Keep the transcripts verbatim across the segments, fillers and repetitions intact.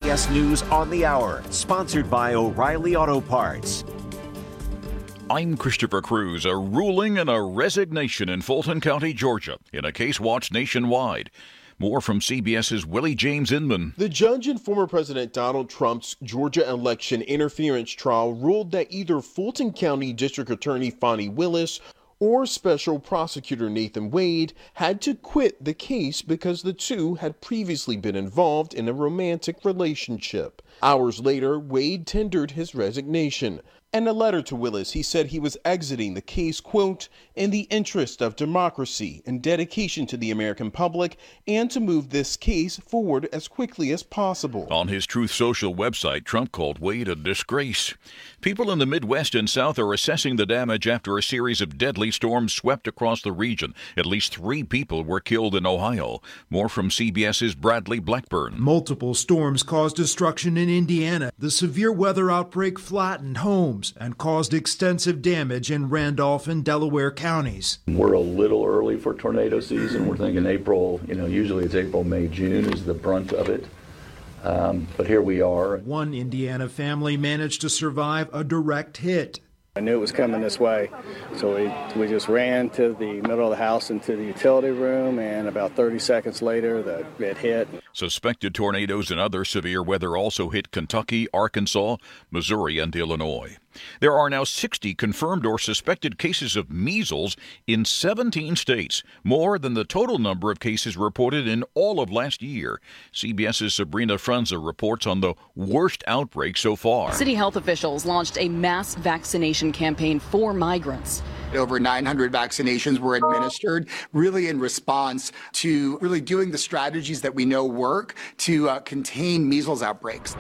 S News on the Hour, sponsored by O'Reilly Auto Parts. I'm Christopher Cruz. A ruling and a resignation in Fulton County, Georgia, in a case watched nationwide. More from CBS's Willie James Inman. The judge in former President Donald Trump's Georgia election interference trial ruled that either Fulton County District Attorney Fani Willis or Special Prosecutor Nathan Wade had to quit the case because the two had previously been involved in a romantic relationship. Hours later, Wade tendered his resignation. In a letter to Willis, he said he was exiting the case, quote, in the interest of democracy and dedication to the American public, and to move this case forward as quickly as possible. On his Truth Social website, Trump called Wade a disgrace. People in the Midwest and South are assessing the damage after a series of deadly storms swept across the region. At least three people were killed in Ohio. More from CBS's Bradley Blackburn. Multiple storms caused destruction in Indiana. The severe weather outbreak flattened homes and caused extensive damage in Randolph and Delaware counties. We're a little early for tornado season. We're thinking April, you know, usually it's April, May, June is the brunt of it. Um, but here we are. One Indiana family managed to survive a direct hit. I knew it was coming this way, so we, we just ran to the middle of the house into the utility room, and about thirty seconds later, the, it hit. Suspected tornadoes and other severe weather also hit Kentucky, Arkansas, Missouri, and Illinois. There are now sixty confirmed or suspected cases of measles in seventeen states, more than the total number of cases reported in all of last year. CBS's Sabrina Franza reports on the worst outbreak so far. City health officials launched a mass vaccination campaign for migrants. Over nine hundred vaccinations were administered, really in response to really doing the strategies that we know work to uh, contain measles outbreaks.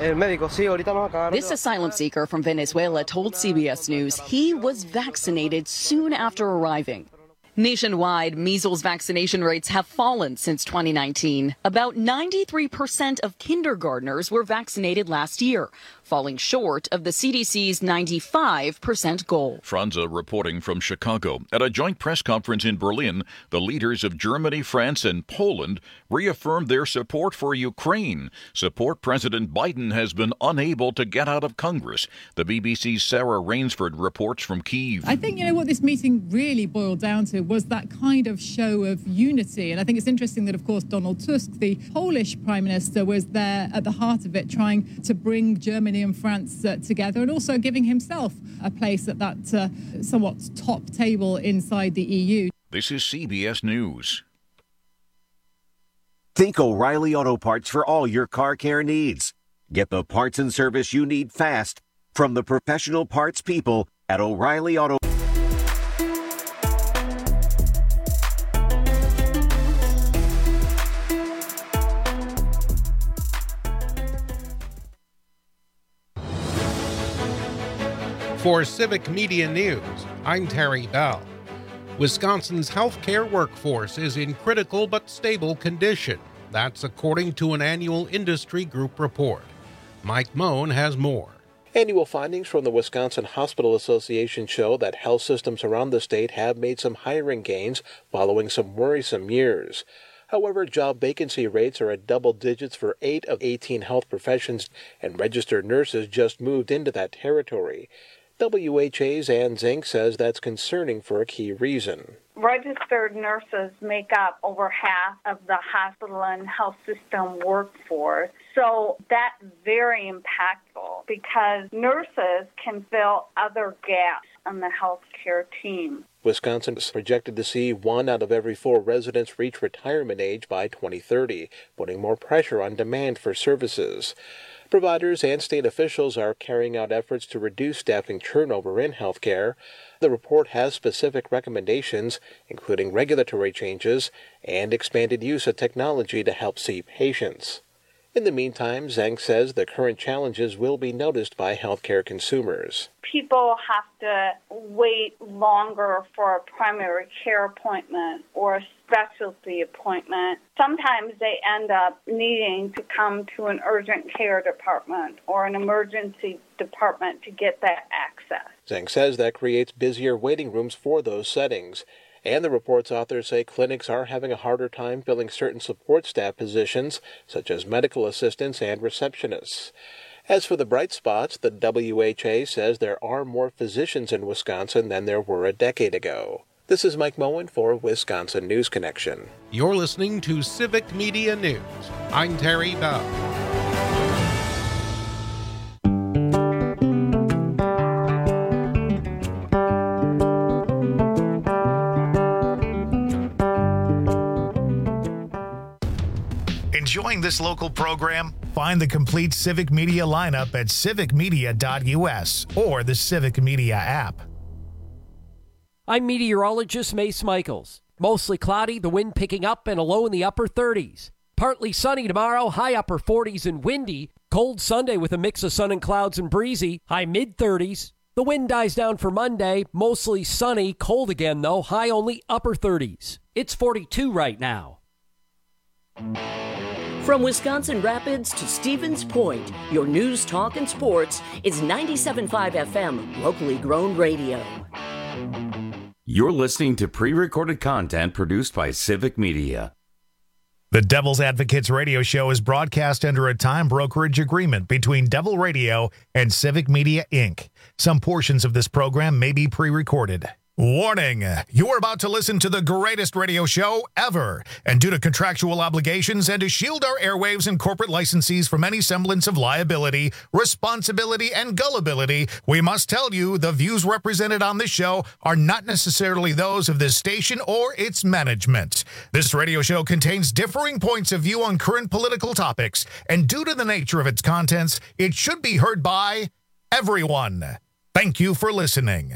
This asylum seeker from Venezuela told C B S News he was vaccinated soon after arriving. Nationwide, measles vaccination rates have fallen since twenty nineteen. About ninety-three percent of kindergartners were vaccinated last year, falling short of the C D C's ninety-five percent goal. Franza reporting from Chicago. At a joint press conference in Berlin, the leaders of Germany, France, and Poland reaffirmed their support for Ukraine. Support President Biden has been unable to get out of Congress. The B B C's Sarah Rainsford reports from Kyiv. I think, you know, what this meeting really boiled down to was that kind of show of unity. And I think it's interesting that, of course, Donald Tusk, the Polish Prime Minister, was there at the heart of it, trying to bring Germany and France uh, together, and also giving himself a place at that uh, somewhat top table inside the E U. This is C B S News. Think O'Reilly Auto Parts for all your car care needs. Get the parts and service you need fast from the professional parts people at O'Reilly Auto Parts. For Civic Media News, I'm Terry Bell. Wisconsin's healthcare workforce is in critical but stable condition. That's according to an annual industry group report. Mike Moan has more. Annual findings from the Wisconsin Hospital Association show that health systems around the state have made some hiring gains following some worrisome years. However, job vacancy rates are at double digits for eight of eighteen health professions, and registered nurses just moved into that territory. W H A's Ann Zink says that's concerning for a key reason. Registered nurses make up over half of the hospital and health system workforce. So that's very impactful because nurses can fill other gaps on the healthcare team. Wisconsin is projected to see one out of every four residents reach retirement age by twenty thirty, putting more pressure on demand for services. Providers and state officials are carrying out efforts to reduce staffing turnover in healthcare. The report has specific recommendations, including regulatory changes and expanded use of technology to help see patients. In the meantime, Zhang says the current challenges will be noticed by healthcare consumers. People have to wait longer for a primary care appointment or a specialty appointment. Sometimes they end up needing to come to an urgent care department or an emergency department to get that access. Zhang says that creates busier waiting rooms for those settings. And the report's authors say clinics are having a harder time filling certain support staff positions, such as medical assistants and receptionists. As for the bright spots, the W H A says there are more physicians in Wisconsin than there were a decade ago. This is Mike Moen for Wisconsin News Connection. You're listening to Civic Media News. I'm Terry Bell. Enjoying this local program? Find the complete Civic Media lineup at civic media dot u s or the Civic Media app. I'm meteorologist Mace Michaels. Mostly cloudy, the wind picking up and a low in the upper thirties. Partly sunny tomorrow, high upper forties and windy. Cold Sunday with a mix of sun and clouds and breezy, high mid thirties. The wind dies down for Monday, mostly sunny, cold again though, high only upper thirties. It's forty-two right now. From Wisconsin Rapids to Stevens Point, your news, talk, and sports is ninety-seven point five F M, locally grown radio. You're listening to pre-recorded content produced by Civic Media. The Devil's Advocates radio show is broadcast under a time brokerage agreement between Devil Radio and Civic Media, Incorporated. Some portions of this program may be pre-recorded. Warning, you are about to listen to the greatest radio show ever, and due to contractual obligations and to shield our airwaves and corporate licensees from any semblance of liability, responsibility, and gullibility, we must tell you the views represented on this show are not necessarily those of this station or its management. This radio show contains differing points of view on current political topics, and due to the nature of its contents, it should be heard by everyone. Thank you for listening.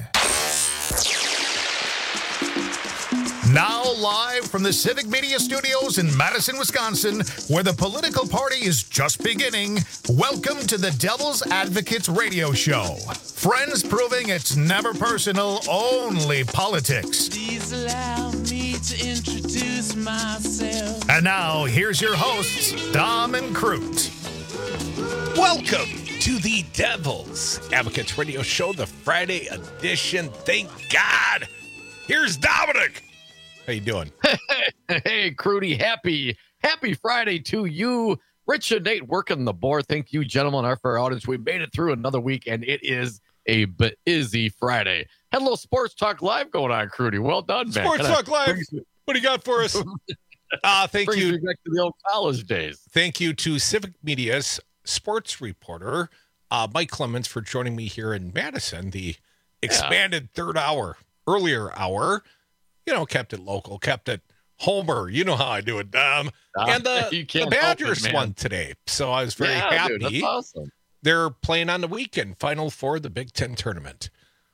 Now live from the Civic Media Studios in Madison, Wisconsin, where the political party is just beginning, welcome to the Devil's Advocates radio show. Friends proving it's never personal, only politics. Please allow me to introduce myself. And now, here's your hosts, Dom and Crute. Welcome to the Devil's Advocates radio show, the Friday edition. Thank God. Here's Dominic. How you doing? Hey, Crudy, happy, happy Friday to you. Rich and Nate working the board. Thank you, gentlemen, our for our audience. We made it through another week, and it is a busy Friday. Had a little Sports Talk Live going on, Crudy. Well done, man. Sports Talk Live. What do you got for us? uh, thank brings you. me back to the old college days. Thank you to Civic Media's sports reporter, uh, Mike Clemens, for joining me here in Madison, the expanded yeah. third hour, earlier hour. You know, kept it local, kept it Homer. You know how I do it, Dom. Uh, and the, the Badgers it, won today, so I was very yeah, happy. Dude, that's awesome. They're playing on the weekend, Final Four, the Big Ten tournament.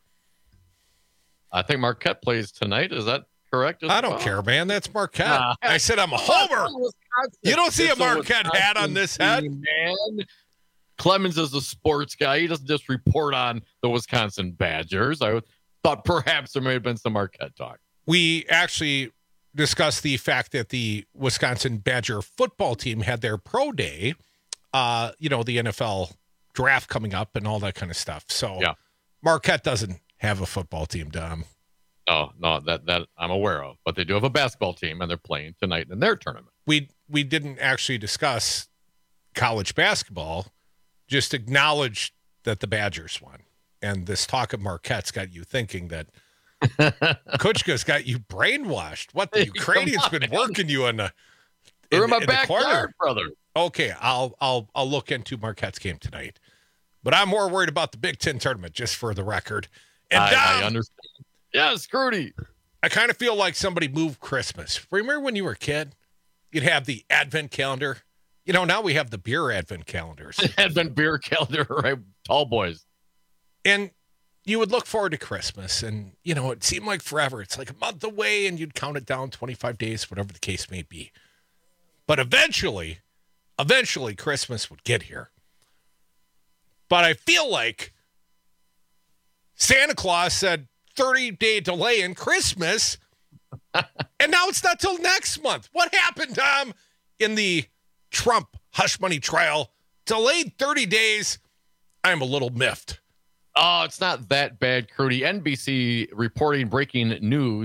I think Marquette plays tonight. Is that correct? I don't well? care, man. That's Marquette. Uh, I said I'm a Homer. You don't see a Marquette a hat on this head. Man. Clemens is a sports guy. He doesn't just report on the Wisconsin Badgers. I thought perhaps there may have been some Marquette talk. We actually discussed the fact that the Wisconsin Badger football team had their pro day, uh, you know, the N F L draft coming up and all that kind of stuff. So yeah. Marquette doesn't have a football team, Dom. Oh, no, that, that I'm aware of. But they do have a basketball team, and they're playing tonight in their tournament. We, we didn't actually discuss college basketball, just acknowledge that the Badgers won. And this talk of Marquette's got you thinking that Kuchka's got you brainwashed. What, the Ukrainians been working you in the in, in my in backyard, brother. Okay, I'll I'll I'll look into Marquette's game tonight, but I'm more worried about the Big Ten tournament, just for the record. And I, Dom, I understand. Yeah, Scrudy. I kind of feel like somebody moved Christmas. Remember when you were a kid, you'd have the Advent calendar. You know, now we have the beer Advent calendars. Advent beer calendar, right? Tall boys. And you would look forward to Christmas, and, you know, it seemed like forever. It's like a month away, and you'd count it down twenty-five days, whatever the case may be. But eventually, eventually Christmas would get here. But I feel like Santa Claus said thirty-day delay in Christmas, and now it's not till next month. What happened, Tom, in the Trump hush money trial? Delayed thirty days. I'm a little miffed. Oh, it's not that bad, Crudy. N B C reporting breaking news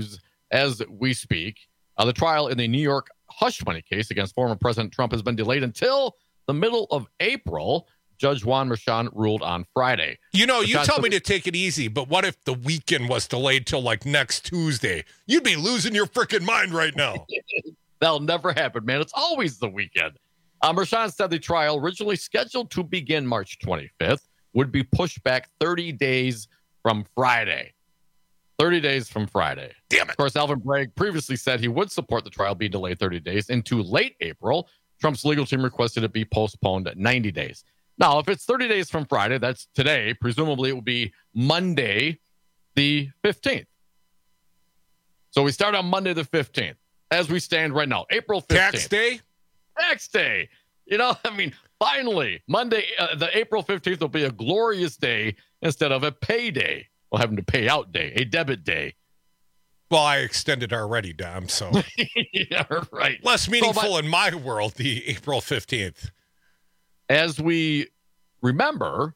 as we speak. Uh, the trial in the New York hush money case against former President Trump has been delayed until the middle of April. Judge Juan Merchan ruled on Friday. You know, you Merchan tell said- me to take it easy, but what if the weekend was delayed till like next Tuesday? You'd be losing your freaking mind right now. That'll never happen, man. It's always the weekend. Uh, Merchan said the trial, originally scheduled to begin March twenty-fifth, would be pushed back thirty days from Friday. thirty days from Friday. Damn it. Of course, Alvin Bragg previously said he would support the trial be delayed thirty days into late April. Trump's legal team requested it be postponed ninety days. Now, if it's thirty days from Friday, that's today. Presumably, it will be Monday the fifteenth. So we start on Monday the fifteenth, as we stand right now, April fifteenth. Tax day? Tax day. You know, I mean, finally, Monday, uh, the April fifteenth will be a glorious day instead of a payday. We'll have them to pay out day, a debit day. Well, I extended already, Dom, so. Yeah, right. Less meaningful So, but- in my world, the April fifteenth. As we remember,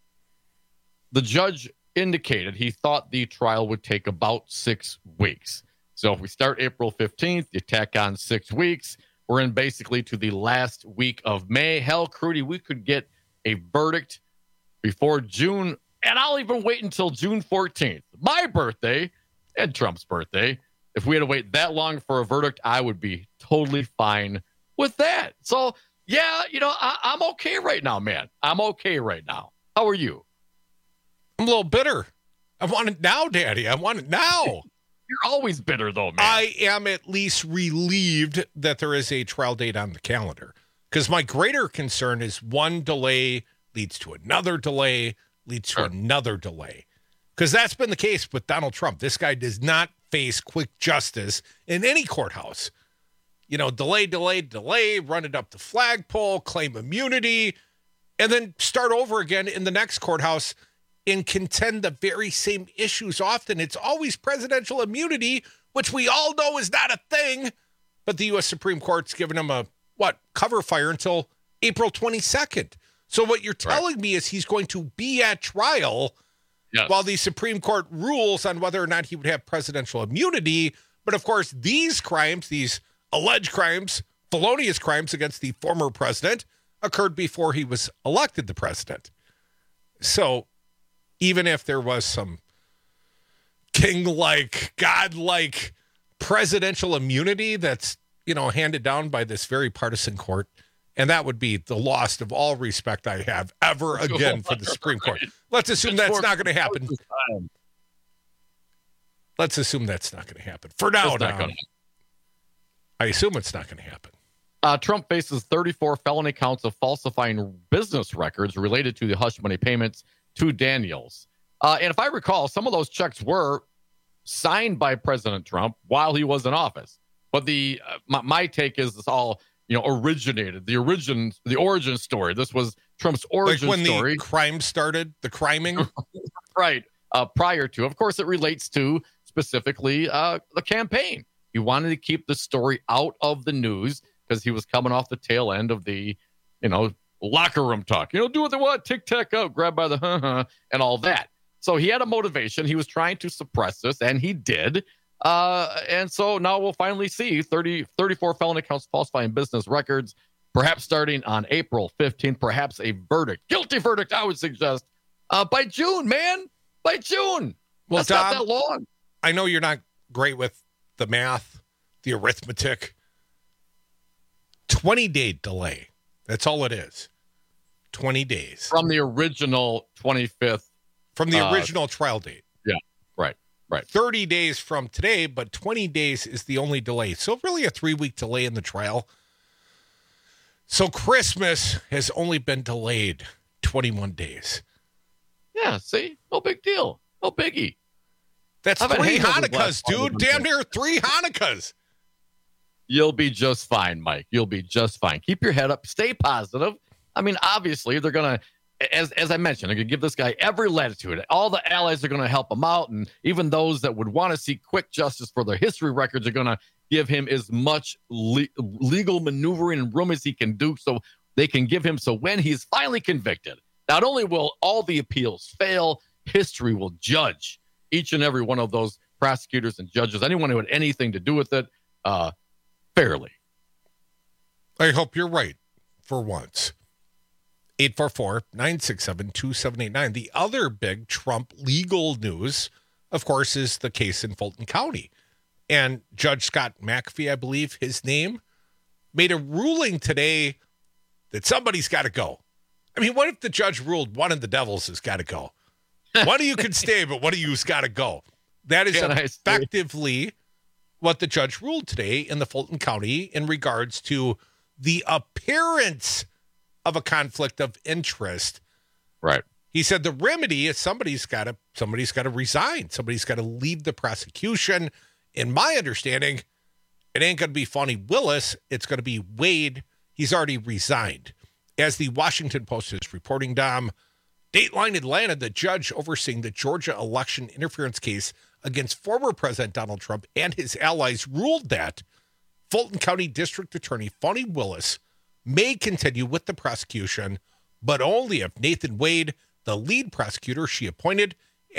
the judge indicated he thought the trial would take about six weeks. So if we start April fifteenth, you tack on six weeks, we're in basically to the last week of May. Hell, Crudy, we could get a verdict before June, and I'll even wait until June fourteenth, my birthday and Trump's birthday. If we had to wait that long for a verdict, I would be totally fine with that. So, yeah, you know, I, I'm okay right now, man. I'm okay right now. How are you? I'm a little bitter. I want it now, Daddy. I want it now. You're always bitter, though, man. I am at least relieved that there is a trial date on the calendar, because my greater concern is one delay leads to another delay, leads to Sure. another delay. Because that's been the case with Donald Trump. This guy does not face quick justice in any courthouse. You know, delay, delay, delay, run it up the flagpole, claim immunity, and then start over again in the next courthouse and contend the very same issues often. It's always presidential immunity, which we all know is not a thing, but the U S Supreme Court's given him a, what, cover fire until April twenty-second. So what you're telling right. me is he's going to be at trial yes. while the Supreme Court rules on whether or not he would have presidential immunity. But of course, these crimes, these alleged crimes, felonious crimes against the former president occurred before he was elected the president. So even if there was some king-like, god-like presidential immunity that's, you know, handed down by this very partisan court, and that would be the loss of all respect I have ever again for the Supreme Court. Let's assume that's not going to happen. Let's assume that's not going to happen. For now, now I assume it's not going to happen. Uh, Trump faces thirty-four felony counts of falsifying business records related to the hush money payments to Daniels. Uh, and if I recall, some of those checks were signed by President Trump while he was in office. But the uh, my, my take is this all, you know, originated, the origin, the origin story. This was Trump's origin like when story. The crime started, the criming. Right. Uh, prior to, of course, it relates to specifically uh, the campaign. He wanted to keep the story out of the news because he was coming off the tail end of the, you know, locker room talk. You know, do what they want, tic tac out, grab by the huh-huh, and all that. So he had a motivation. He was trying to suppress this, and he did. Uh, and so now we'll finally see thirty, thirty-four felony counts falsifying business records, perhaps starting on April fifteenth, perhaps a verdict, guilty verdict, I would suggest, uh, by June, man, by June. Well, That's Tom, not that long. I know you're not great with the math, the arithmetic. twenty-day delay. That's all it is. twenty days. From the original twenty-fifth. From the uh, original trial date. Yeah, right, right. thirty days from today, but twenty days is the only delay. So really a three-week delay in the trial. So Christmas has only been delayed twenty-one days. Yeah, see? No big deal. No biggie. That's I've three Hanukkahs, dude. Damn near three Hanukkahs. You'll be just fine, Mike. You'll be just fine. Keep your head up. Stay positive. I mean, obviously, they're going to, as as I mentioned, they're going to give this guy every latitude. All the allies are going to help him out, and even those that would want to see quick justice for their history records are going to give him as much le- legal maneuvering and room as he can do so they can give him. So when he's finally convicted, not only will all the appeals fail, history will judge each and every one of those prosecutors and judges, anyone who had anything to do with it, uh, fairly. I hope you're right for once. eight four four, nine six seven, two seven eight nine. The other big Trump legal news, of course, is the case in Fulton County. And Judge Scott McAfee, I believe his name, made a ruling today that somebody's got to go. I mean, what if the judge ruled one of the Devils has got to go? One of you can stay, but one of you's got to go. That is effectively what the judge ruled today in the Fulton County in regards to the appearance of a conflict of interest. Right. He said the remedy is somebody's got to somebody's got to resign. Somebody's got to leave the prosecution. In my understanding, it ain't going to be Fani Willis. It's going to be Wade. He's already resigned. As the Washington Post is reporting, Dom, Dateline Atlanta, the judge overseeing the Georgia election interference case against former President Donald Trump and his allies, ruled that Fulton County District Attorney Fani Willis may continue with the prosecution, but only if Nathan Wade, the lead prosecutor she appointed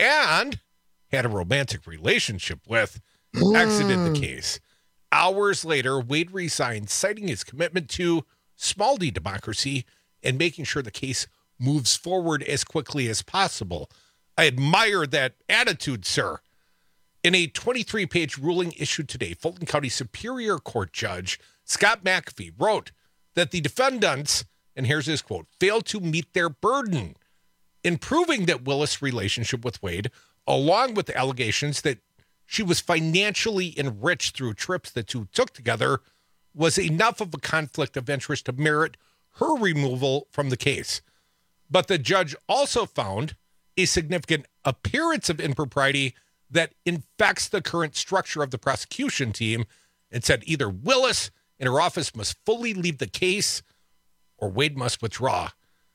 and had a romantic relationship with, exited the case. Hours later, Wade resigned, citing his commitment to small d democracy and making sure the case moves forward as quickly as possible. I admire that attitude, sir. In a twenty-three page ruling issued today, Fulton County Superior Court Judge Scott McAfee wrote that the defendants, and here's his quote, failed to meet their burden in proving that Willis' relationship with Wade, along with the allegations that she was financially enriched through trips the two took together, was enough of a conflict of interest to merit her removal from the case. But the judge also found a significant appearance of impropriety that infects the current structure of the prosecution team and said either Willis and her office must fully leave the case or Wade must withdraw.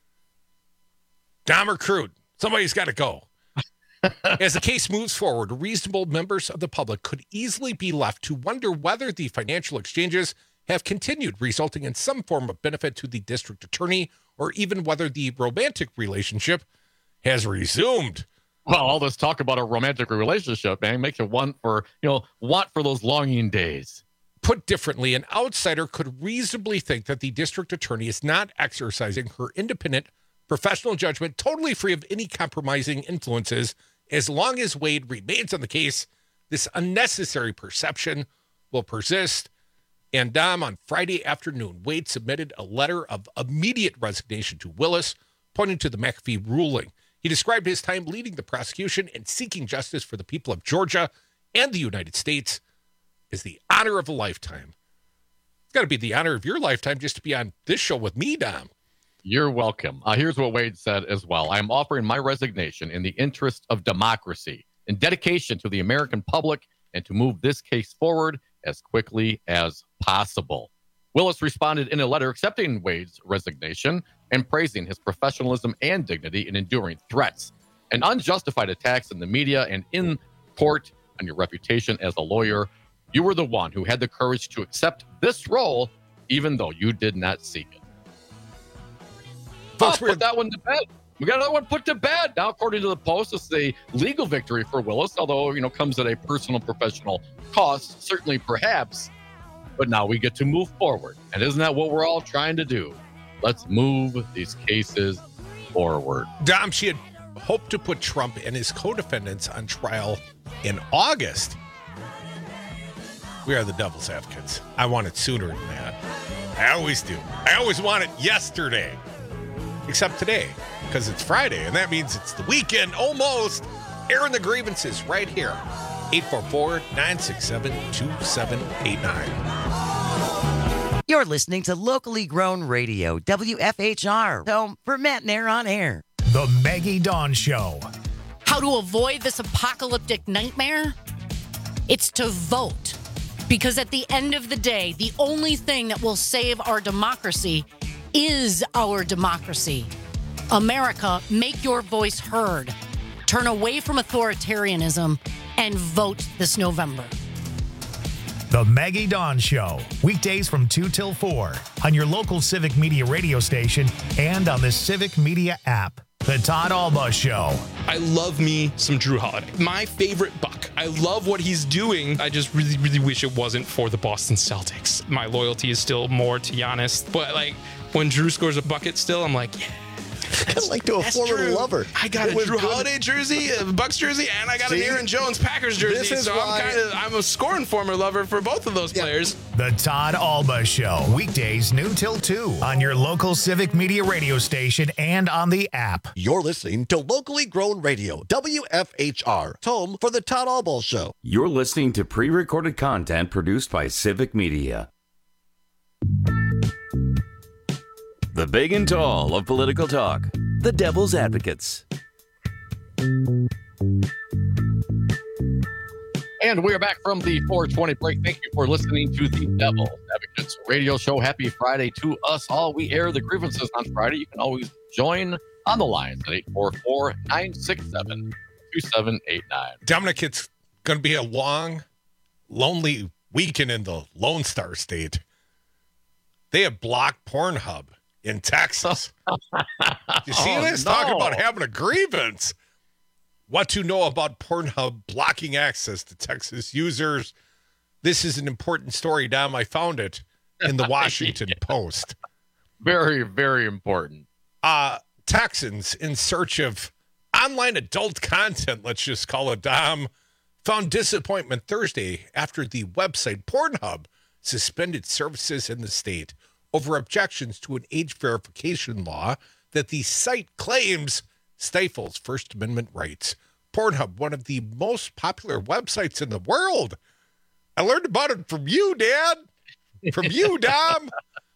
Dahmer Crude, somebody's got to go. As the case moves forward, reasonable members of the public could easily be left to wonder whether the financial exchanges have continued, resulting in some form of benefit to the district attorney, or even whether the romantic relationship has resumed. Well, all this talk about a romantic relationship, man, makes you want for, you know, want for those longing days. Put differently, an outsider could reasonably think that the district attorney is not exercising her independent professional judgment, totally free of any compromising influences. As long as Wade remains on the case, this unnecessary perception will persist. And Dom, on Friday afternoon, Wade submitted a letter of immediate resignation to Willis, pointing to the McAfee ruling. He described his time leading the prosecution and seeking justice for the people of Georgia and the United States as the honor of a lifetime. It's got to be the honor of your lifetime just to be on this show with me, Dom. You're welcome. Uh, here's what Wade said as well. I am offering my resignation in the interest of democracy and dedication to the American public and to move this case forward as quickly as possible. Willis responded in a letter accepting Wade's resignation and praising his professionalism and dignity in enduring threats and unjustified attacks in the media and in court on your reputation as a lawyer. You were the one who had the courage to accept this role, even though you did not seek it. Folks, oh, put that one to bed. We got another one put to bed. Now, according to the Post, it's a legal victory for Willis, although, you know, comes at a personal, professional cost, certainly perhaps. But now we get to move forward. And isn't that what we're all trying to do? Let's move these cases forward. Dom, she had hoped to put Trump and his co-defendants on trial in August. We are the devil's advocates. I want it sooner than that. I always do. I always want it yesterday. Except today, because it's Friday, and that means it's the weekend almost. Airing the grievances right here. eight four four, nine six seven, two seven eight nine. You're listening to locally grown radio, W F H R, home for Matt and Air on Air. The Maggie Dawn Show. How to avoid this apocalyptic nightmare? It's to vote. Because at the end of the day, the only thing that will save our democracy is our democracy. America, make your voice heard. Turn away from authoritarianism and vote this November. The Maggie Dawn Show, weekdays from two till four on your local Civic Media radio station and on the Civic Media app. The Todd Alba Show. I love me some Drew Holiday. My favorite Buck. I love what he's doing. I just really, really wish it wasn't for the Boston Celtics. My loyalty is still more to Giannis. But, like, when Drew scores a bucket still, I'm like, yeah. Kind of like to a former Drew. lover. I got it a Drew good. Holiday jersey, a Bucks jersey, and I got See, an Aaron Jones Packers jersey. So why... I'm kind of I'm a scoring former lover for both of those yeah. players. The Todd Alba Show, weekdays noon till two on your local Civic Media radio station and on the app. You're listening to locally grown radio, W F H R, home for the Todd Alba Show. You're listening to pre-recorded content produced by Civic Media. The big and tall of political talk. The Devil's Advocates. And we are back from the four twenty break. Thank you for listening to the Devil's Advocates radio show. Happy Friday to us all. We air the grievances on Friday. You can always join on the lines at eight four four, nine six seven, two seven eight nine. Dominic, it's going to be a long, lonely weekend in the Lone Star State. They have blocked Pornhub in Texas. You see oh, this? No. Talk about having a grievance. What to know about Pornhub blocking access to Texas users. This is an important story, Dom. I found it in the Washington yeah. Post. Very, very important. Uh, Texans in search of online adult content, let's just call it, Dom, found disappointment Thursday after the website Pornhub suspended services in the state over objections to an age verification law that the site claims stifles First Amendment rights. Pornhub, one of the most popular websites in the world. I learned about it from you, Dad. From you, Dom.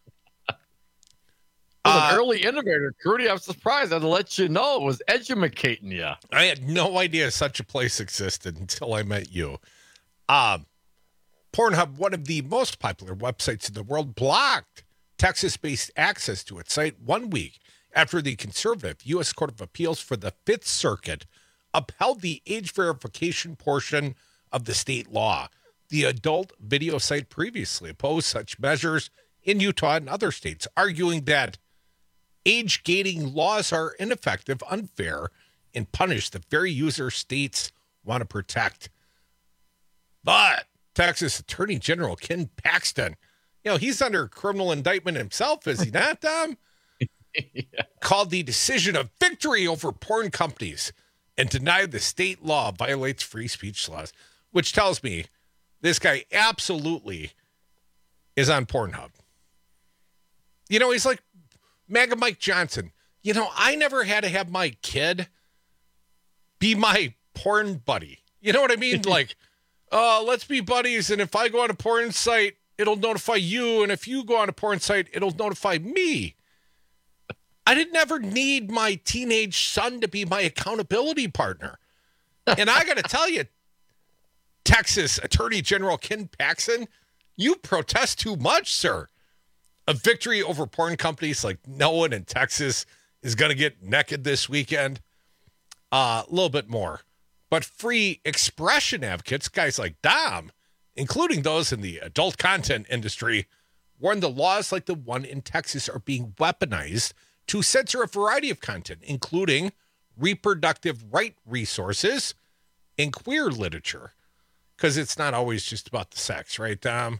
Uh, an early innovator, Crudy. I'm surprised. I'd let you know it was edumacating you. I had no idea such a place existed until I met you. Um, Pornhub, one of the most popular websites in the world, blocked Texas-based access to its site one week after the conservative U S Court of Appeals for the Fifth Circuit upheld the age verification portion of the state law. The adult video site previously opposed such measures in Utah and other states, arguing that age gating laws are ineffective, unfair, and punish the very user states want to protect. But Texas Attorney General Ken Paxton, you know, he's under criminal indictment himself, is he not, Tom? yeah. Called the decision a victory over porn companies and denied the state law violates free speech laws, which tells me this guy absolutely is on Pornhub. You know, he's like MAGA Mike Johnson. You know, I never had to have my kid be my porn buddy. You know what I mean? Like, uh, let's be buddies, and if I go on a porn site, it'll notify you, and if you go on a porn site, it'll notify me. I didn't ever need my teenage son to be my accountability partner. And I got to tell you, Texas Attorney General Ken Paxton, you protest too much, sir. A victory over porn companies like no one in Texas is going to get naked this weekend. Uh, a little bit more. But free expression advocates, guys like Dom, including those in the adult content industry, warn the laws like the one in Texas are being weaponized to censor a variety of content, including reproductive right resources and queer literature. Because it's not always just about the sex, right, Dom?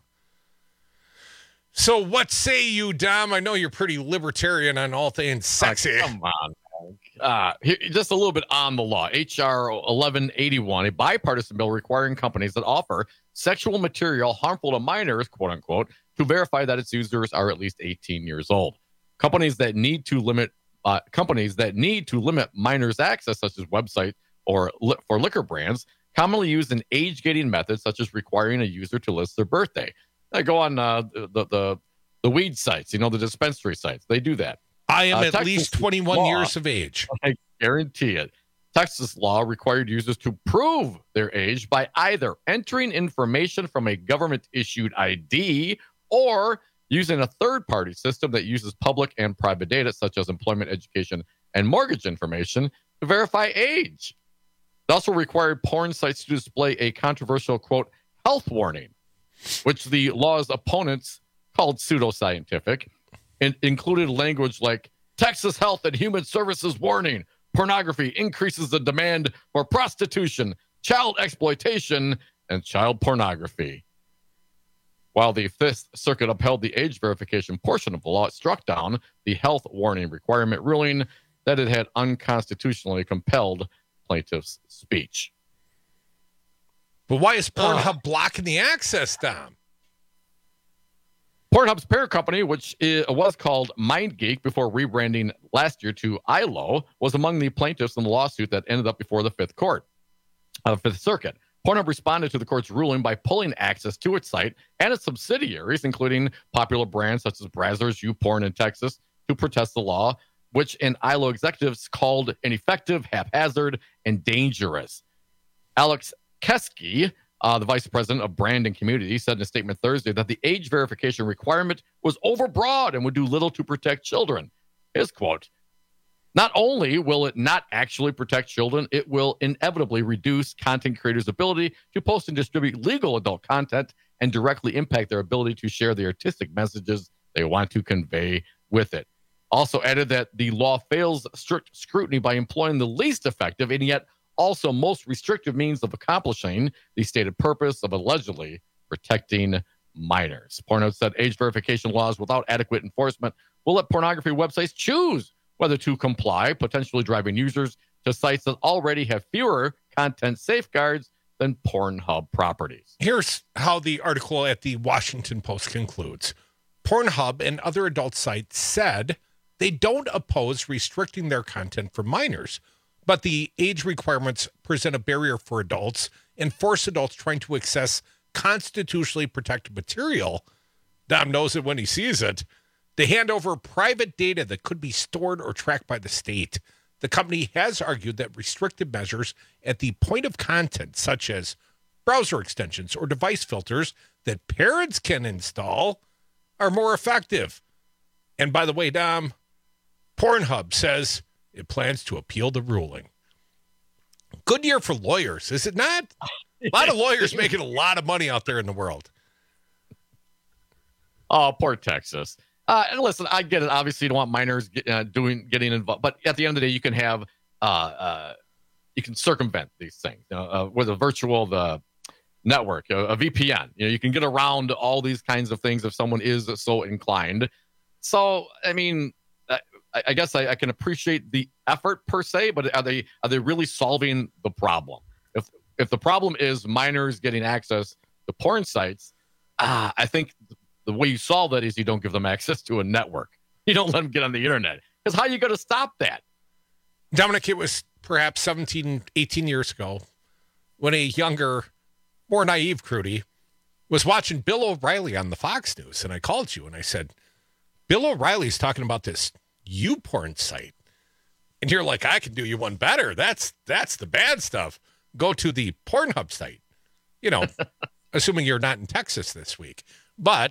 So what say you, Dom? I know you're pretty libertarian on all things sexy. Uh, come on. Uh, here, just a little bit on the law. H R eleven eighty-one, a bipartisan bill requiring companies that offer sexual material harmful to minors, quote unquote, to verify that its users are at least eighteen years old. Companies that need to limit uh, companies that need to limit minors' access, such as websites or li- for liquor brands, commonly use an age-gating method, such as requiring a user to list their birthday. I go on uh, the, the the weed sites, you know, the dispensary sites. They do that. I am uh, at Texas least twenty-one law, years of age. I guarantee it. Texas law required users to prove their age by either entering information from a government-issued I D or using a third-party system that uses public and private data, such as employment, education, and mortgage information, to verify age. It also required porn sites to display a controversial, quote, health warning, which the law's opponents called pseudoscientific, and included language like Texas Health and Human Services warning, Pornography increases the demand for prostitution, child exploitation, and child pornography. While the Fifth Circuit upheld the age verification portion of the law, it struck down the health warning requirement, ruling that it had unconstitutionally compelled plaintiff's speech. But why is Pornhub uh, blocking the access, Dom? Pornhub's parent company, which is, was called MindGeek before rebranding last year to I L O, was among the plaintiffs in the lawsuit that ended up before the Fifth Court, uh, Fifth Circuit. Pornhub responded to the court's ruling by pulling access to its site and its subsidiaries, including popular brands such as Brazzers, YouPorn in Texas, to protest the law, which an I L O executives called ineffective, haphazard, and dangerous. Alex Keski, uh, the vice president of brand and community, said in a statement Thursday that the age verification requirement was overbroad and would do little to protect children. His quote, "Not only will it not actually protect children, it will inevitably reduce content creators' ability to post and distribute legal adult content and directly impact their ability to share the artistic messages they want to convey with it." Also added that the law fails strict scrutiny by employing the least effective and yet also most restrictive means of accomplishing the stated purpose of allegedly protecting minors. Pornhub said age verification laws without adequate enforcement will let pornography websites choose whether to comply, potentially driving users to sites that already have fewer content safeguards than Pornhub properties. Here's how the article at the Washington Post concludes. Pornhub and other adult sites said they don't oppose restricting their content for minors, but the age requirements present a barrier for adults and force adults trying to access constitutionally protected material. Dom knows it when he sees it. They hand over private data that could be stored or tracked by the state. The company has argued that restrictive measures at the point of content, such as browser extensions or device filters that parents can install, are more effective. And by the way, Dom, Pornhub says it plans to appeal the ruling. Good year for lawyers, is it not? A lot of lawyers making a lot of money out there in the world. Oh, poor Texas. Uh, and listen, I get it. Obviously, you don't want minors get, uh, doing getting involved, but at the end of the day, you can have uh, uh, you can circumvent these things you know, uh, with a virtual the network, a, a V P N. You know, you can get around all these kinds of things if someone is so inclined. So, I mean, I, I guess I, I can appreciate the effort per se, but are they are they really solving the problem? If if the problem is minors getting access to porn sites, ah, I think the way you solve that is you don't give them access to a network. You don't let them get on the internet. Because how are you going to stop that? Dominic, it was perhaps seventeen, eighteen years ago when a younger, more naive Crudy was watching Bill O'Reilly on the Fox News. And I called you and I said, Bill O'Reilly's talking about this YouPorn site. And you're like, I can do you one better. That's that's the bad stuff. Go to the Pornhub site. You know, assuming you're not in Texas this week. But,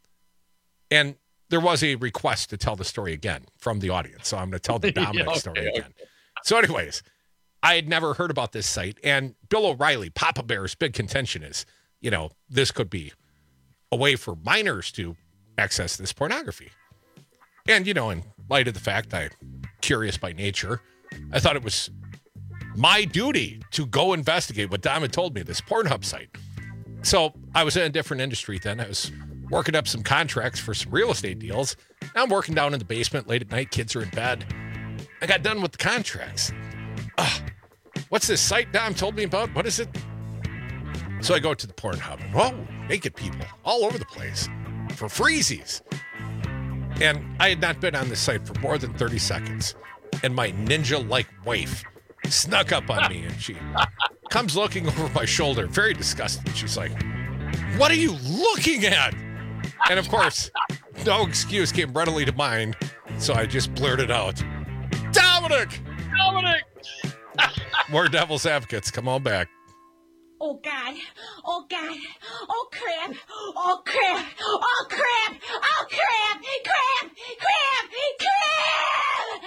and there was a request to tell the story again from the audience. So I'm going to tell the Dominic okay, story okay. again. So anyways, I had never heard about this site. And Bill O'Reilly, Papa Bear's big contention is, you know, this could be a way for minors to access this pornography. And, you know, in light of the fact I'm curious by nature, I thought it was my duty to go investigate what Dom had told me, this Pornhub site. So I was in a different industry then. I was working up some contracts for some real estate deals. Now I'm working down in the basement late at night. Kids are in bed. I got done with the contracts. Ugh, what's this site Dom told me about? What is it? So I go to the Pornhub. And whoa, naked people all over the place for freezies. And I had not been on this site for more than thirty seconds. And my ninja-like wife snuck up on me and she comes looking over my shoulder, very disgusted. She's like, what are you looking at? And of course, no excuse came readily to mind. So I just blurted out, Dominic! Dominic! More Devil's Advocates. Come on back. Oh, God. Oh, God. Oh, crap. Oh, crap. Oh, crap. Oh, crap. Crap. Crap. Crap.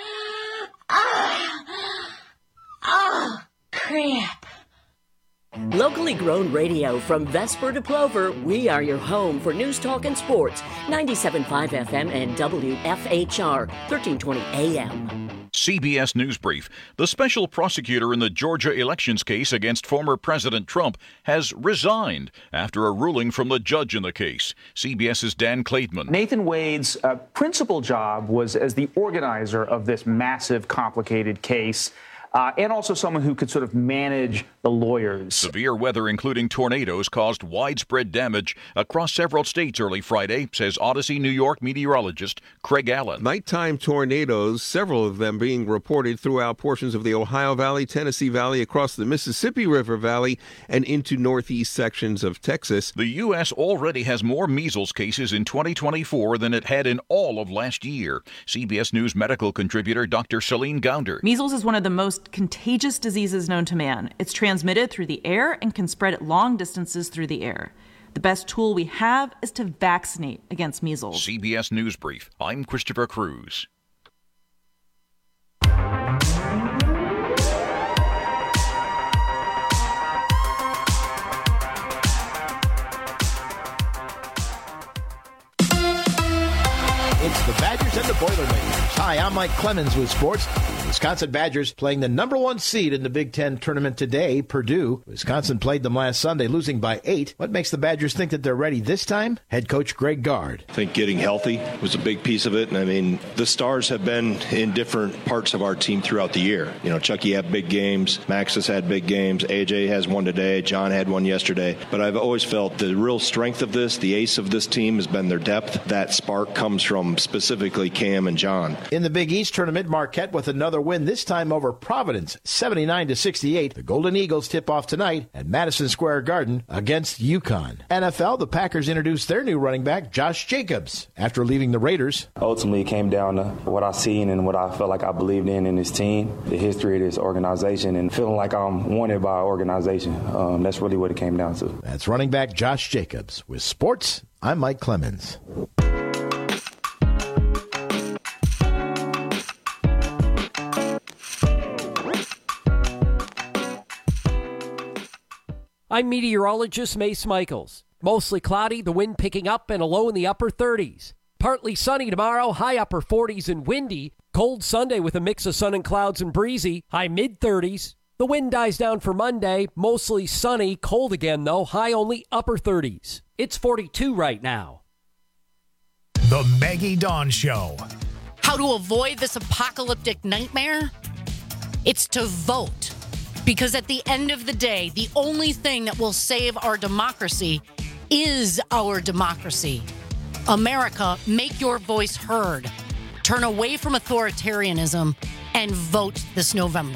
Oh, oh crap. Locally grown radio from Vesper to Plover, we are your home for news, talk, and sports. ninety-seven point five F M and W F H R, thirteen twenty A M. C B S News Brief. The special prosecutor in the Georgia elections case against former President Trump has resigned after a ruling from the judge in the case. CBS's Dan Klaidman. Nathan Wade's uh, principal job was as the organizer of this massive, complicated case. Uh, and also someone who could sort of manage the lawyers. Severe weather, including tornadoes, caused widespread damage across several states early Friday, says Odyssey, New York meteorologist Craig Allen. Nighttime tornadoes, several of them being reported throughout portions of the Ohio Valley, Tennessee Valley, across the Mississippi River Valley, and into northeast sections of Texas. The U S already has more measles cases in twenty twenty-four than it had in all of last year. C B S News medical contributor Doctor Celine Gounder. Measles is one of the most contagious diseases known to man. It's transmitted through the air and can spread at long distances through the air. The best tool we have is to vaccinate against measles. C B S News Brief. I'm Christopher Cruz. It's the Badgers and the Boilermakers. Hi, I'm Mike Clemens with sports. Wisconsin Badgers playing the number one seed in the Big Ten tournament today, Purdue. Wisconsin played them last Sunday, losing by eight. What makes the Badgers think that they're ready this time? Head coach Greg Gard. I think getting healthy was a big piece of it. And I mean, the stars have been in different parts of our team throughout the year. You know, Chucky had big games. Max has had big games. A J has one today. John had one yesterday. But I've always felt the real strength of this, the ace of this team, has been their depth. That spark comes from specifically Cam and John. In the Big East tournament, Marquette with another win, this time over Providence, seventy-nine to sixty-eight. The Golden Eagles tip off tonight at Madison Square Garden against UConn. N F L, the Packers introduced their new running back, Josh Jacobs, after leaving the Raiders. Ultimately, it came down to what I seen and what I felt like I believed in in this team, the history of this organization, and feeling like I'm wanted by our organization. Um, that's really what it came down to. That's running back Josh Jacobs. With sports, I'm Mike Clemens. I'm meteorologist Mace Michaels. Mostly cloudy, the wind picking up and a low in the upper thirties. Partly sunny tomorrow, high upper forties and windy. Cold Sunday with a mix of sun and clouds and breezy, high mid thirties. The wind dies down for Monday, mostly sunny, cold again though, high only upper thirties. It's forty-two right now. The Maggie Dawn Show. How to avoid this apocalyptic nightmare? It's to vote. Because at the end of the day, the only thing that will save our democracy is our democracy. America, make your voice heard. Turn away from authoritarianism and vote this November.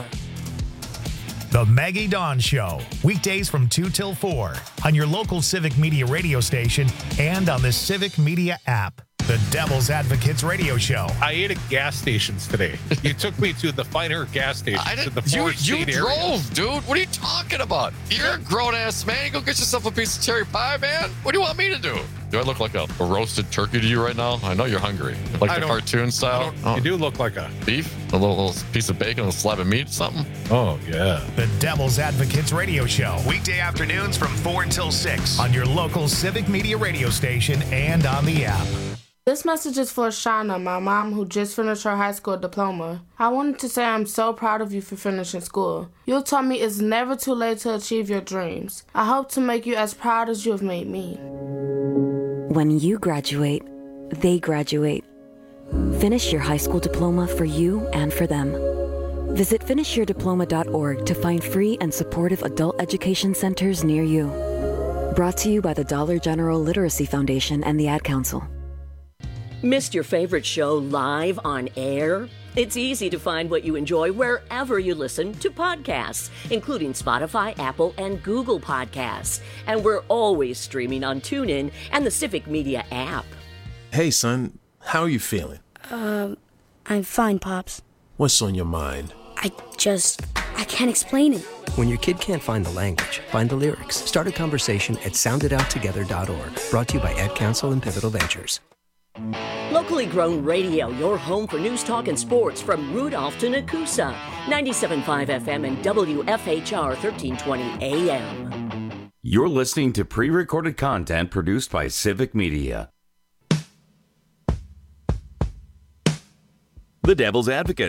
The Maggie Dawn Show. Weekdays from two till four on your local Civic Media radio station and on the Civic Media app. The Devil's Advocates radio show. I ate at gas stations today. You took me to the finer gas stations I in the you, Forest you Seat drove, area. dude. What are you talking about? You're a grown-ass man. You go get yourself a piece of cherry pie, man. What do you want me to do? Do I look like a, a roasted turkey to you right now? I know you're hungry. Like I the don't- cartoon style? I don't- You do look like a... Beef? A little, little piece of bacon, a slab of meat, something? Oh, yeah. The Devil's Advocates radio show. Weekday afternoons from four until six on your local Civic Media radio station and on the app. This message is for Shauna, my mom, who just finished her high school diploma. I wanted to say I'm so proud of you for finishing school. You taught me it's never too late to achieve your dreams. I hope to make you as proud as you have made me. When you graduate, they graduate. Finish your high school diploma for you and for them. Visit finish your diploma dot org to find free and supportive adult education centers near you. Brought to you by the Dollar General Literacy Foundation and the Ad Council. Missed your favorite show live on air? It's easy to find what you enjoy wherever you listen to podcasts, including Spotify, Apple, and Google Podcasts. And we're always streaming on TuneIn and the Civic Media app. Hey, son, how are you feeling? Um, I'm fine, Pops. What's on your mind? I just, I can't explain it. When your kid can't find the language, find the lyrics. Start a conversation at sound it out together dot org. Brought to you by Ad Council and Pivotal Ventures. Locally grown radio, your home for news, talk, and sports from Rudolph to Nakusa. ninety-seven point five F M and W F H R thirteen twenty A M. You're listening to pre-recorded content produced by Civic Media. The Devil's Advocates,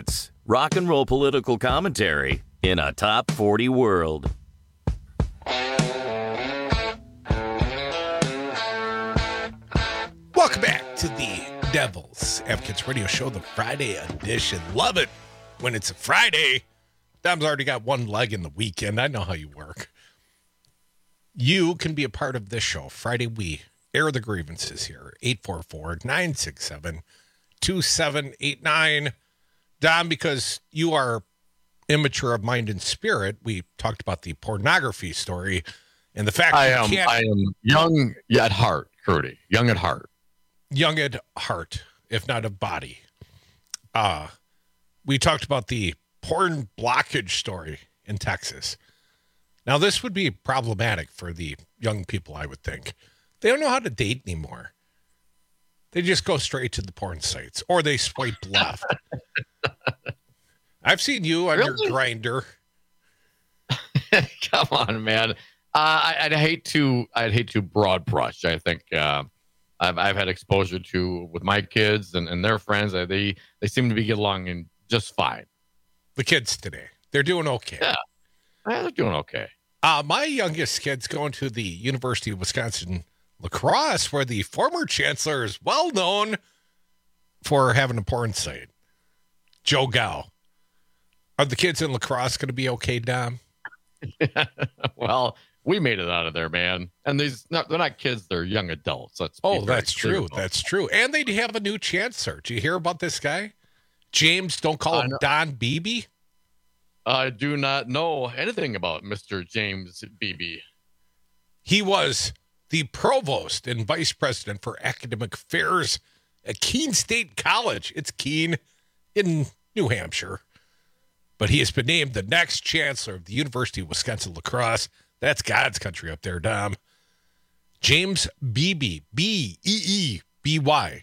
rock and roll political commentary in a top forty world. Welcome back to the Devil's Advocates Radio Show, the Friday edition. Love it when it's a Friday. Dom's already got one leg in the weekend. I know how you work. You can be a part of this show. Friday, we air the grievances here. eight four four, nine six seven, two seven eight nine. Dom, because you are immature of mind and spirit, we talked about the pornography story and the fact I you am, can't... I am young at heart, Crudy. Young at heart. Young at heart, if not of body. Uh, we talked about the porn blockage story in Texas. Now, this would be problematic for the young people, I would think. They don't know how to date anymore. They just go straight to the porn sites, or they swipe left. I've seen you on Really? your Grinder. Come on, man. Uh, I, I'd hate to. I'd hate to broad brush. I think uh, I've I've had exposure to with my kids and, and their friends. Uh, they they seem to be getting along and just fine. The kids today, they're doing okay. Yeah, yeah they're doing okay. Uh, my youngest kid's going to the University of Wisconsin La Crosse, where the former chancellor is well known for having a porn site. Joe Gow. Are the kids in La Crosse going to be okay, Dom? Well, we made it out of there, man. And these not, they're not kids; they're young adults. Let's Oh, be very that's clear true. about That's true. And they have a new chancellor. Do you hear about this guy? James, don't call I him know. Don Beebe. I do not know anything about Mister James Beebe. He was the provost and vice president for academic affairs at Keene State College. It's Keene in New Hampshire. But he has been named the next chancellor of the University of Wisconsin La Crosse. That's God's country up there, Dom. James Beebe, B E E B Y.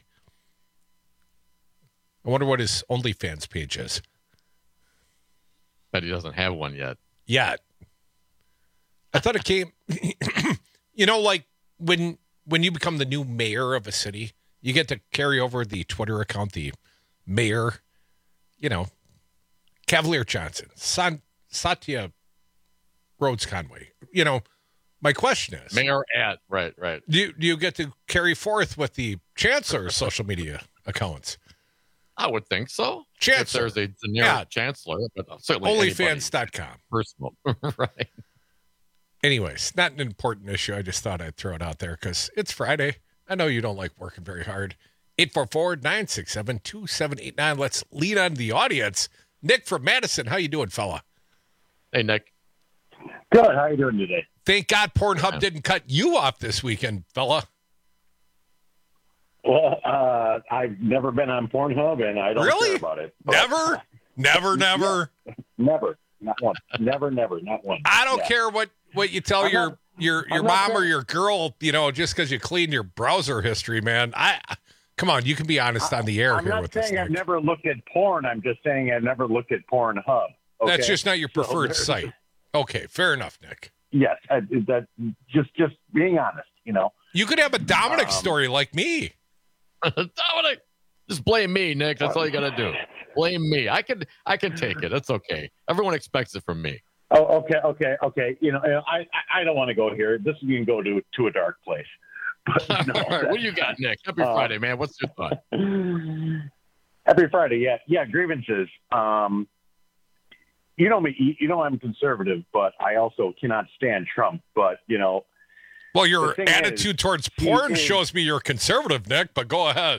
I wonder what his OnlyFans page is. Bet he doesn't have one yet. Yet. I thought it came, you know, like when when you become the new mayor of a city, you get to carry over the Twitter account, the mayor, you know, Cavalier Johnson, San, Satya Rhodes Conway. You know, my question is, Mayor at, right, right. do you, do you get to carry forth with the chancellor's social media accounts? I would think so. Chancellor. If there's a generic Yeah. chancellor, but certainly OnlyFans dot com. Personal, right? Anyways, not an important issue. I just thought I'd throw it out there because it's Friday. I know you don't like working very hard. eight four four, nine six seven, two seven eight nine. Let's lead on the audience. Nick from Madison, how you doing, fella? Hey, Nick. Good. How you doing today? Thank God Pornhub didn't cut you off this weekend, fella. Well, uh, I've never been on Pornhub, and I don't Really? care about it. Never? Never, never? Never. Not once. Never, never. Not once. I don't Yeah. care what, what you tell I'm your not- your your I'm not mom or saying- your girl, you know, just because you clean your browser history, man. I Come on, you can be honest on the air I'm here not with this. saying I've Nick. never looked at porn. I'm just saying I've never looked at Pornhub. Okay? That's just not your So preferred there's- site. Okay, fair enough, Nick. Yes, I, that just just being honest. You know, You could have a Dominic Um, story like me. Dominic, just blame me, Nick. That's all you got to do. Blame me. I can I can take it. That's okay. Everyone expects it from me. Oh, okay, okay, okay. You know, I I, I don't want to go here. This is going to go to to a dark place. But, no, All right, what do you got, Nick? Happy Uh, Friday, man. What's your thought? Happy Friday. Yeah, yeah. Grievances. Um, you know me. You, you know I'm conservative, but I also cannot stand Trump. But you know, Well, your the thing attitude is, towards he porn is- shows me you're conservative, Nick, but go ahead.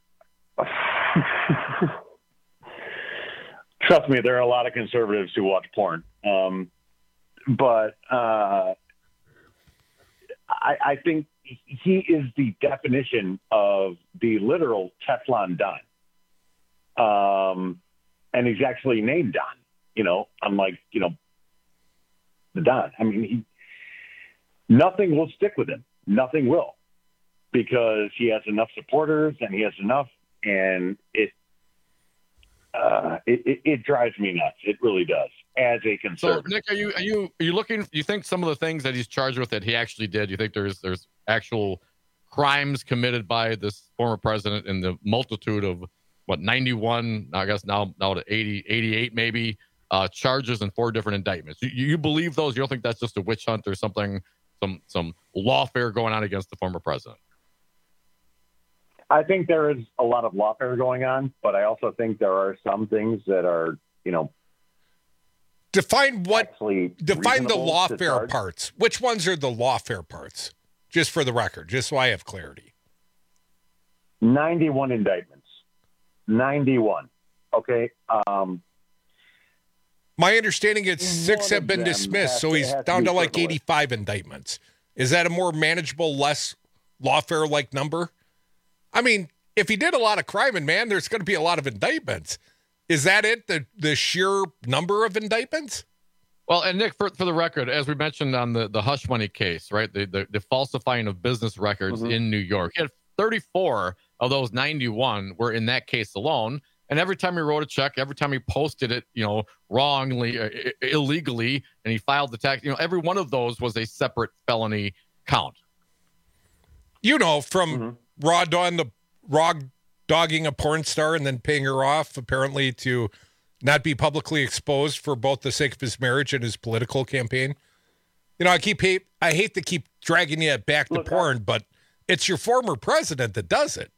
Trust me, there are a lot of conservatives who watch porn. Um, but uh, I, I think he is the definition of the literal Teflon Don. Um, and he's actually named Don, you know, unlike, you know, the Don. I mean, he, nothing will stick with him. Nothing will. Because he has enough supporters and he has enough, and it Uh, it, it, it drives me nuts. It really does. As a So, conservative, Nick, are you are you are you looking? You think some of the things that he's charged with that he actually did? You think there's there's actual crimes committed by this former president in the multitude of what, ninety-one, I guess now now to eighty, eighty-eight maybe, uh, charges and four different indictments. You, you believe those? You don't think that's just a witch hunt or something, some some lawfare going on against the former president? I think there is a lot of lawfare going on, but I also think there are some things that are, you know, define what define the reasonable to lawfare charge. parts. Which ones are the lawfare parts? Just for the record, just so I have clarity. ninety-one indictments. ninety-one. Okay. Um, My understanding is six One have of been them dismissed, has so to- he's has to down be to like frivolous. eighty-five indictments. Is that a more manageable, less lawfare-like number? I mean, if he did a lot of crime, and man, there's going to be a lot of indictments. Is that it, the, the sheer number of indictments? Well, and Nick, for, for the record, as we mentioned on the, the hush money case, right, the, the, the falsifying of business records Mm-hmm. in New York, he had thirty-four of those ninety-one were in that case alone. And every time he wrote a check, every time he posted it, you know, wrongly, uh, i- illegally, and he filed the tax, you know, every one of those was a separate felony count. You know, from Mm-hmm. raw dog the raw dogging a porn star and then paying her off, apparently to not be publicly exposed for both the sake of his marriage and his political campaign. You know, I keep hate I hate to keep dragging you back to Look, porn, but it's your former president that does it.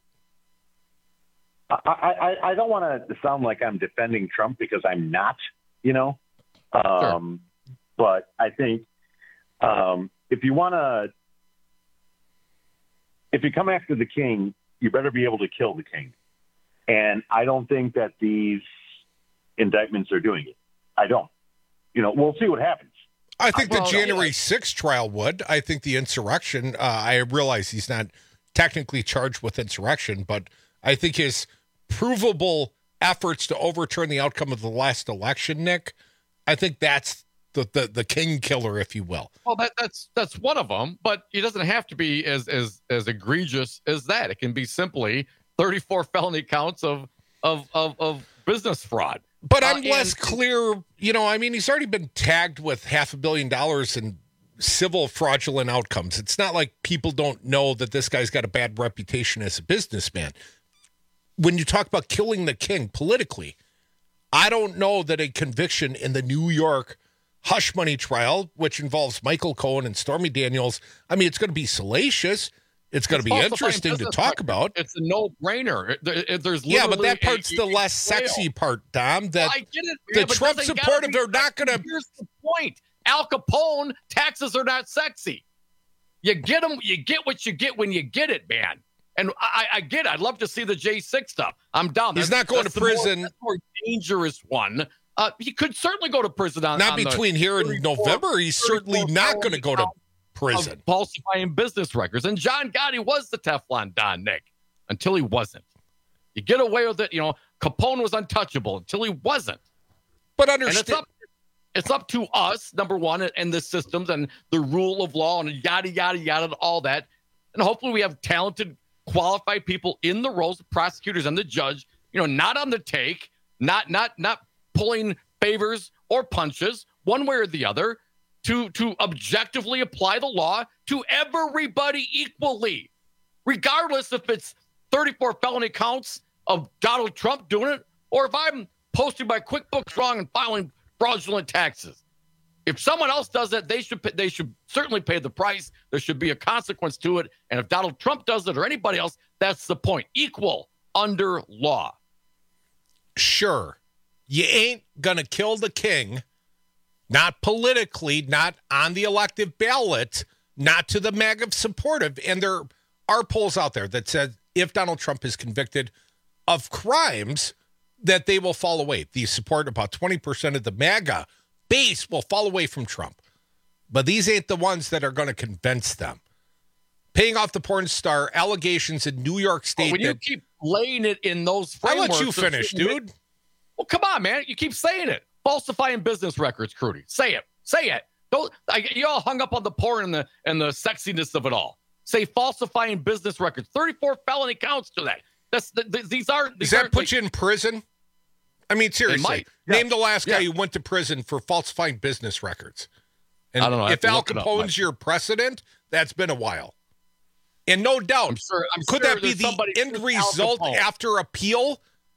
I, I, I don't want to sound like I'm defending Trump because I'm not, you know. Um, sure. But I think um, if you want to, if you come after the king, you better be able to kill the king. And I don't think that these indictments are doing it. I don't. You know, we'll see what happens. I think Uh, the well, January yeah. sixth trial would. I think the insurrection, uh, I realize he's not technically charged with insurrection, but I think his provable efforts to overturn the outcome of the last election, Nick, I think that's the the, the king killer, if you will. Well, that, that's that's one of them, but it doesn't have to be as as as egregious as that. It can be simply thirty-four felony counts of of of, of business fraud. But I'm Uh, less and- clear, you know, I mean, he's already been tagged with half a billion dollars in civil fraudulent outcomes. It's not like people don't know that this guy's got a bad reputation as a businessman. When you talk about killing the king politically, I don't know that a conviction in the New York hush money trial, which involves Michael Cohen and Stormy Daniels, I mean, it's going to be salacious. It's going to be falsifying interesting to business talk records. about. It's a no-brainer. There- there- There's Yeah, but literally that part's a- the a less trail. sexy part, Dom. That I get it. the yeah, but Trump doesn't gotta supportive be are not sexy. going to. Here's the point. Al Capone, taxes are not sexy. You get them. You get what you get when you get it, man. And I, I get it. I'd love to see the J six stuff. I'm down. He's That's- not going that's to the more- prison. that's the more dangerous one. Uh, he could certainly go to prison on Not on the between here and thirty-four November. He's certainly thirty-four not going to go to felony prison. of falsifying business records. And John Gotti was the Teflon Don, Nick, until he wasn't. You get away with it. You know, Capone was untouchable until he wasn't. But And understand. it's up, it's up to us, number one, and the systems and the rule of law and yada, yada, yada, all that. And hopefully we have talented, qualified people in the roles, the prosecutors and the judge, you know, not on the take, not not not pulling favors or punches one way or the other, to to objectively apply the law to everybody equally, regardless if it's thirty-four felony counts of Donald Trump doing it, or if I'm posting my QuickBooks wrong and filing fraudulent taxes. If someone else does it, they should they should certainly pay the price. There should be a consequence to it. And if Donald Trump does it or anybody else, that's the point. Equal under law. Sure. You ain't going to kill the king, not politically, not on the elective ballot, not to the MAGA supportive. And there are polls out there that said if Donald Trump is convicted of crimes, that they will fall away. The support, about twenty percent of the MAGA base will fall away from Trump. But these ain't the ones that are going to convince them. Paying off the porn star, allegations in New York State. Well, when you that, keep laying it in those I'll frameworks. let you finish, dude. Well, come on, man. You keep saying it. Falsifying business records, Crudy. Say it. Say it. Don't I, you all hung up on the porn and the and the sexiness of it all. Say falsifying business records. thirty-four felony counts to that. That's the, the, these are. These Does that aren't put like, you in prison? I mean, seriously, might. Yeah. name the last guy Yeah. who went to prison for falsifying business records. And I don't know. I have if to Al look it up, Capone's Mike. your precedent, that's been a while. And no doubt, I'm sure, I'm could sure that be there's the somebody end who's Al result Capone. after appeal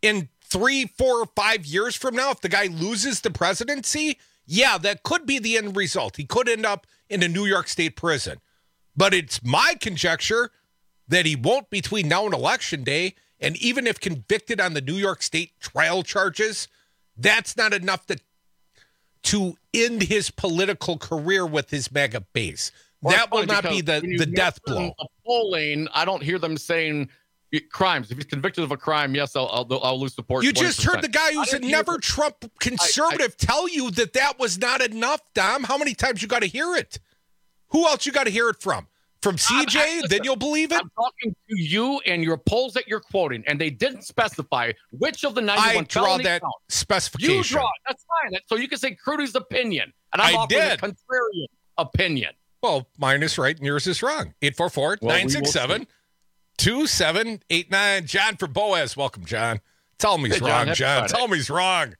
in three, four, or five years from now, if the guy loses the presidency, yeah, that could be the end result. He could end up in a New York State prison. But it's my conjecture that he won't between now and Election Day. And even if convicted on the New York State trial charges, that's not enough to, to end his political career with his MAGA base. That will not be the, the death blow. The polling, I don't hear them saying crimes. If he's convicted of a crime, yes, I'll, I'll, I'll lose support. You just heard the guy who's a never Trump conservative I, I, tell you that that was not enough, Dom. How many times you got to hear it? Who else you got to hear it from? From C J? I, I, then you'll believe it? I'm talking to you and your polls that you're quoting, and they didn't specify which of the ninety-one I draw that count. specification. You draw it. That's fine. So you can say Crudy's opinion, and I'm I offering did. a contrarian opinion. Well, mine is right and yours is wrong. eight four four, nine six seven, two seven eight nine. John for Boaz. Welcome, John. Tell him he's hey, John, wrong, John. Tell him he's wrong.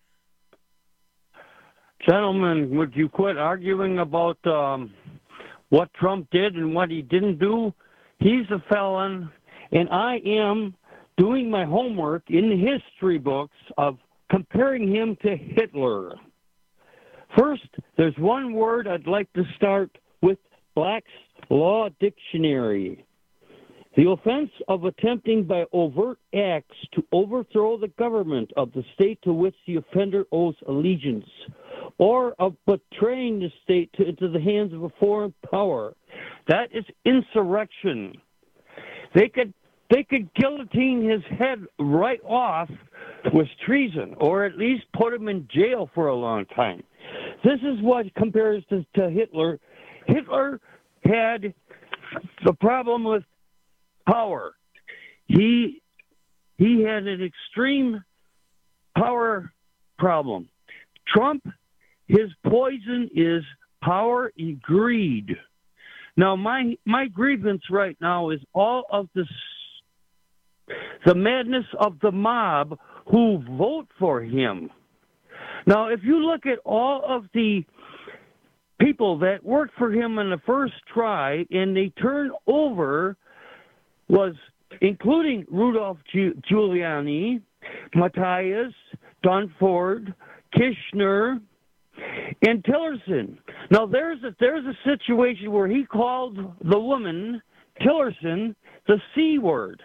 Gentlemen, would you quit arguing about um, what Trump did and what he didn't do? He's a felon, and I am doing my homework in the history books of comparing him to Hitler. First, there's one word I'd like to start with Black's Law Dictionary. The offense of attempting by overt acts to overthrow the government of the state to which the offender owes allegiance, or of betraying the state to, into the hands of a foreign power. That is insurrection. They could they could guillotine his head right off with treason, or at least put him in jail for a long time. This is what compares to, to Hitler. Hitler had the problem with power. He he had an extreme power problem. Trump, his poison is power and greed. Now, my my grievance right now is all of this, the madness of the mob who vote for him. Now, if you look at all of the people that worked for him in the first try and they turned over, was including Rudolph Giuliani, Matthias, Dunford, Kishner, and Tillerson. Now, there's a, there's a situation where he called the woman, Tillerson, the C word,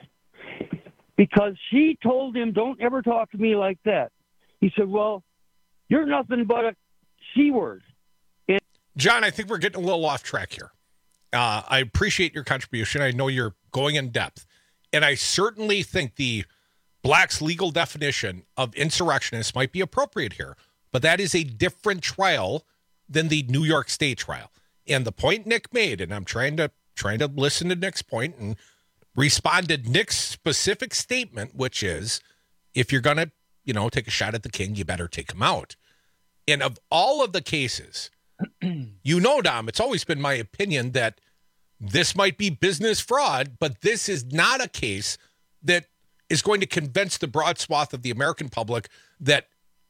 because she told him, don't ever talk to me like that. He said, well, you're nothing but a C word. And- John, I think we're getting a little off track here. Uh, I appreciate your contribution. I know you're going in depth. And I certainly think the Black's legal definition of insurrectionist might be appropriate here. But that is a different trial than the New York State trial. And the point Nick made, and I'm trying to trying to listen to Nick's point and respond to Nick's specific statement, which is, if you're going to, you know, take a shot at the king, you better take him out. And of all of the cases, you know, Dom, it's always been my opinion that this might be business fraud, but this is not a case that is going to convince the broad swath of the American public that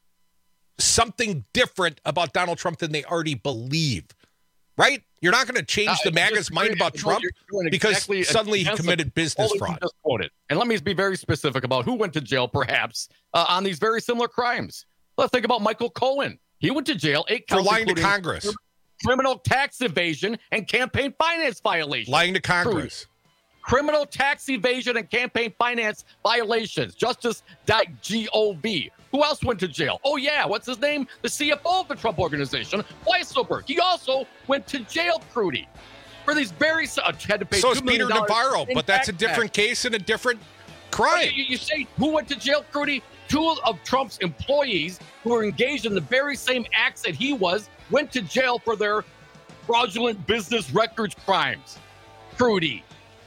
something different about Donald Trump than they already believe, right? You're not going to change the MAGA's mind about Trump because exactly suddenly he committed business fraud. Just quoted. And let me be very specific about who went to jail, perhaps, uh, on these very similar crimes. Let's think about Michael Cohen. He went to jail eight counts for lying to Congress, criminal tax evasion and campaign finance violations. Lying to Congress. Criminal tax evasion and campaign finance violations. Justice dot gov. Who else went to jail? Oh, yeah. What's his name? The C F O of the Trump Organization, Weisselberg. He also went to jail, Crudy, for these very... Uh, had to pay so is Peter Navarro, but that's a different tax. case and a different crime. You, you say who went to jail, Crudy? Two of Trump's employees who were engaged in the very same acts that he was went to jail for their fraudulent business records crimes. Crudy.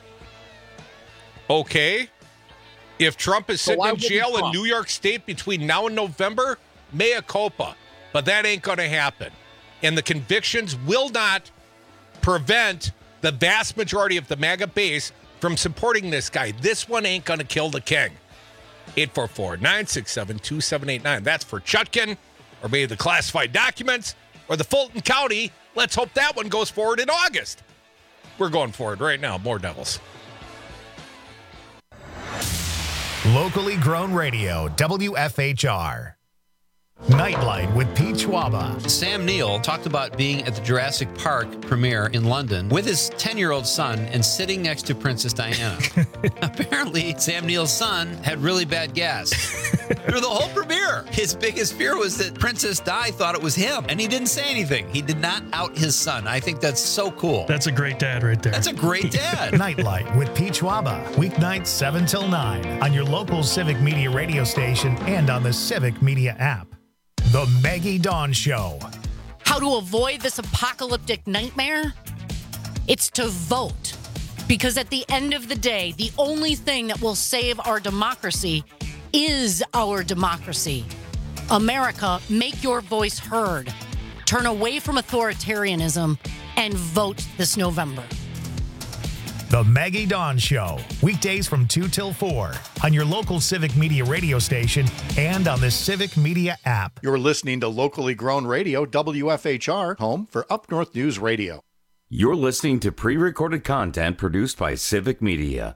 Okay. If Trump is sitting so in jail in New York State between now and November, mea culpa. But that ain't going to happen. And the convictions will not prevent the vast majority of the MAGA base from supporting this guy. This one ain't going to kill the king. eight four four, nine six seven, two seven eight nine. That's for Chutkin, or maybe the classified documents, or the Fulton County. Let's hope that one goes forward in August. We're going forward right now. More Devils. Locally grown radio, W F H R. Nightlight with Pete Schwaba. Sam Neill talked about being at the Jurassic Park premiere in London with his ten-year-old son and sitting next to Princess Diana. Apparently, Sam Neill's son had really bad gas through the whole premiere. His biggest fear was that Princess Di thought it was him, and he didn't say anything. He did not out his son. I think that's so cool. That's a great dad right there. That's a great dad. Nightlight with Pete Schwaba. Weeknights seven till nine on your local Civic Media radio station and on the Civic Media app. The Maggie Dawn Show. How to avoid this apocalyptic nightmare? It's to vote. Because at the end of the day, the only thing that will save our democracy is our democracy. America, make your voice heard. Turn away from authoritarianism and vote this November. The Maggie Dawn Show. Weekdays from two till four on your local Civic Media radio station and on the Civic Media app. You're listening to locally grown radio, W F H R, home for Up North News Radio. You're listening to pre-recorded content produced by Civic Media.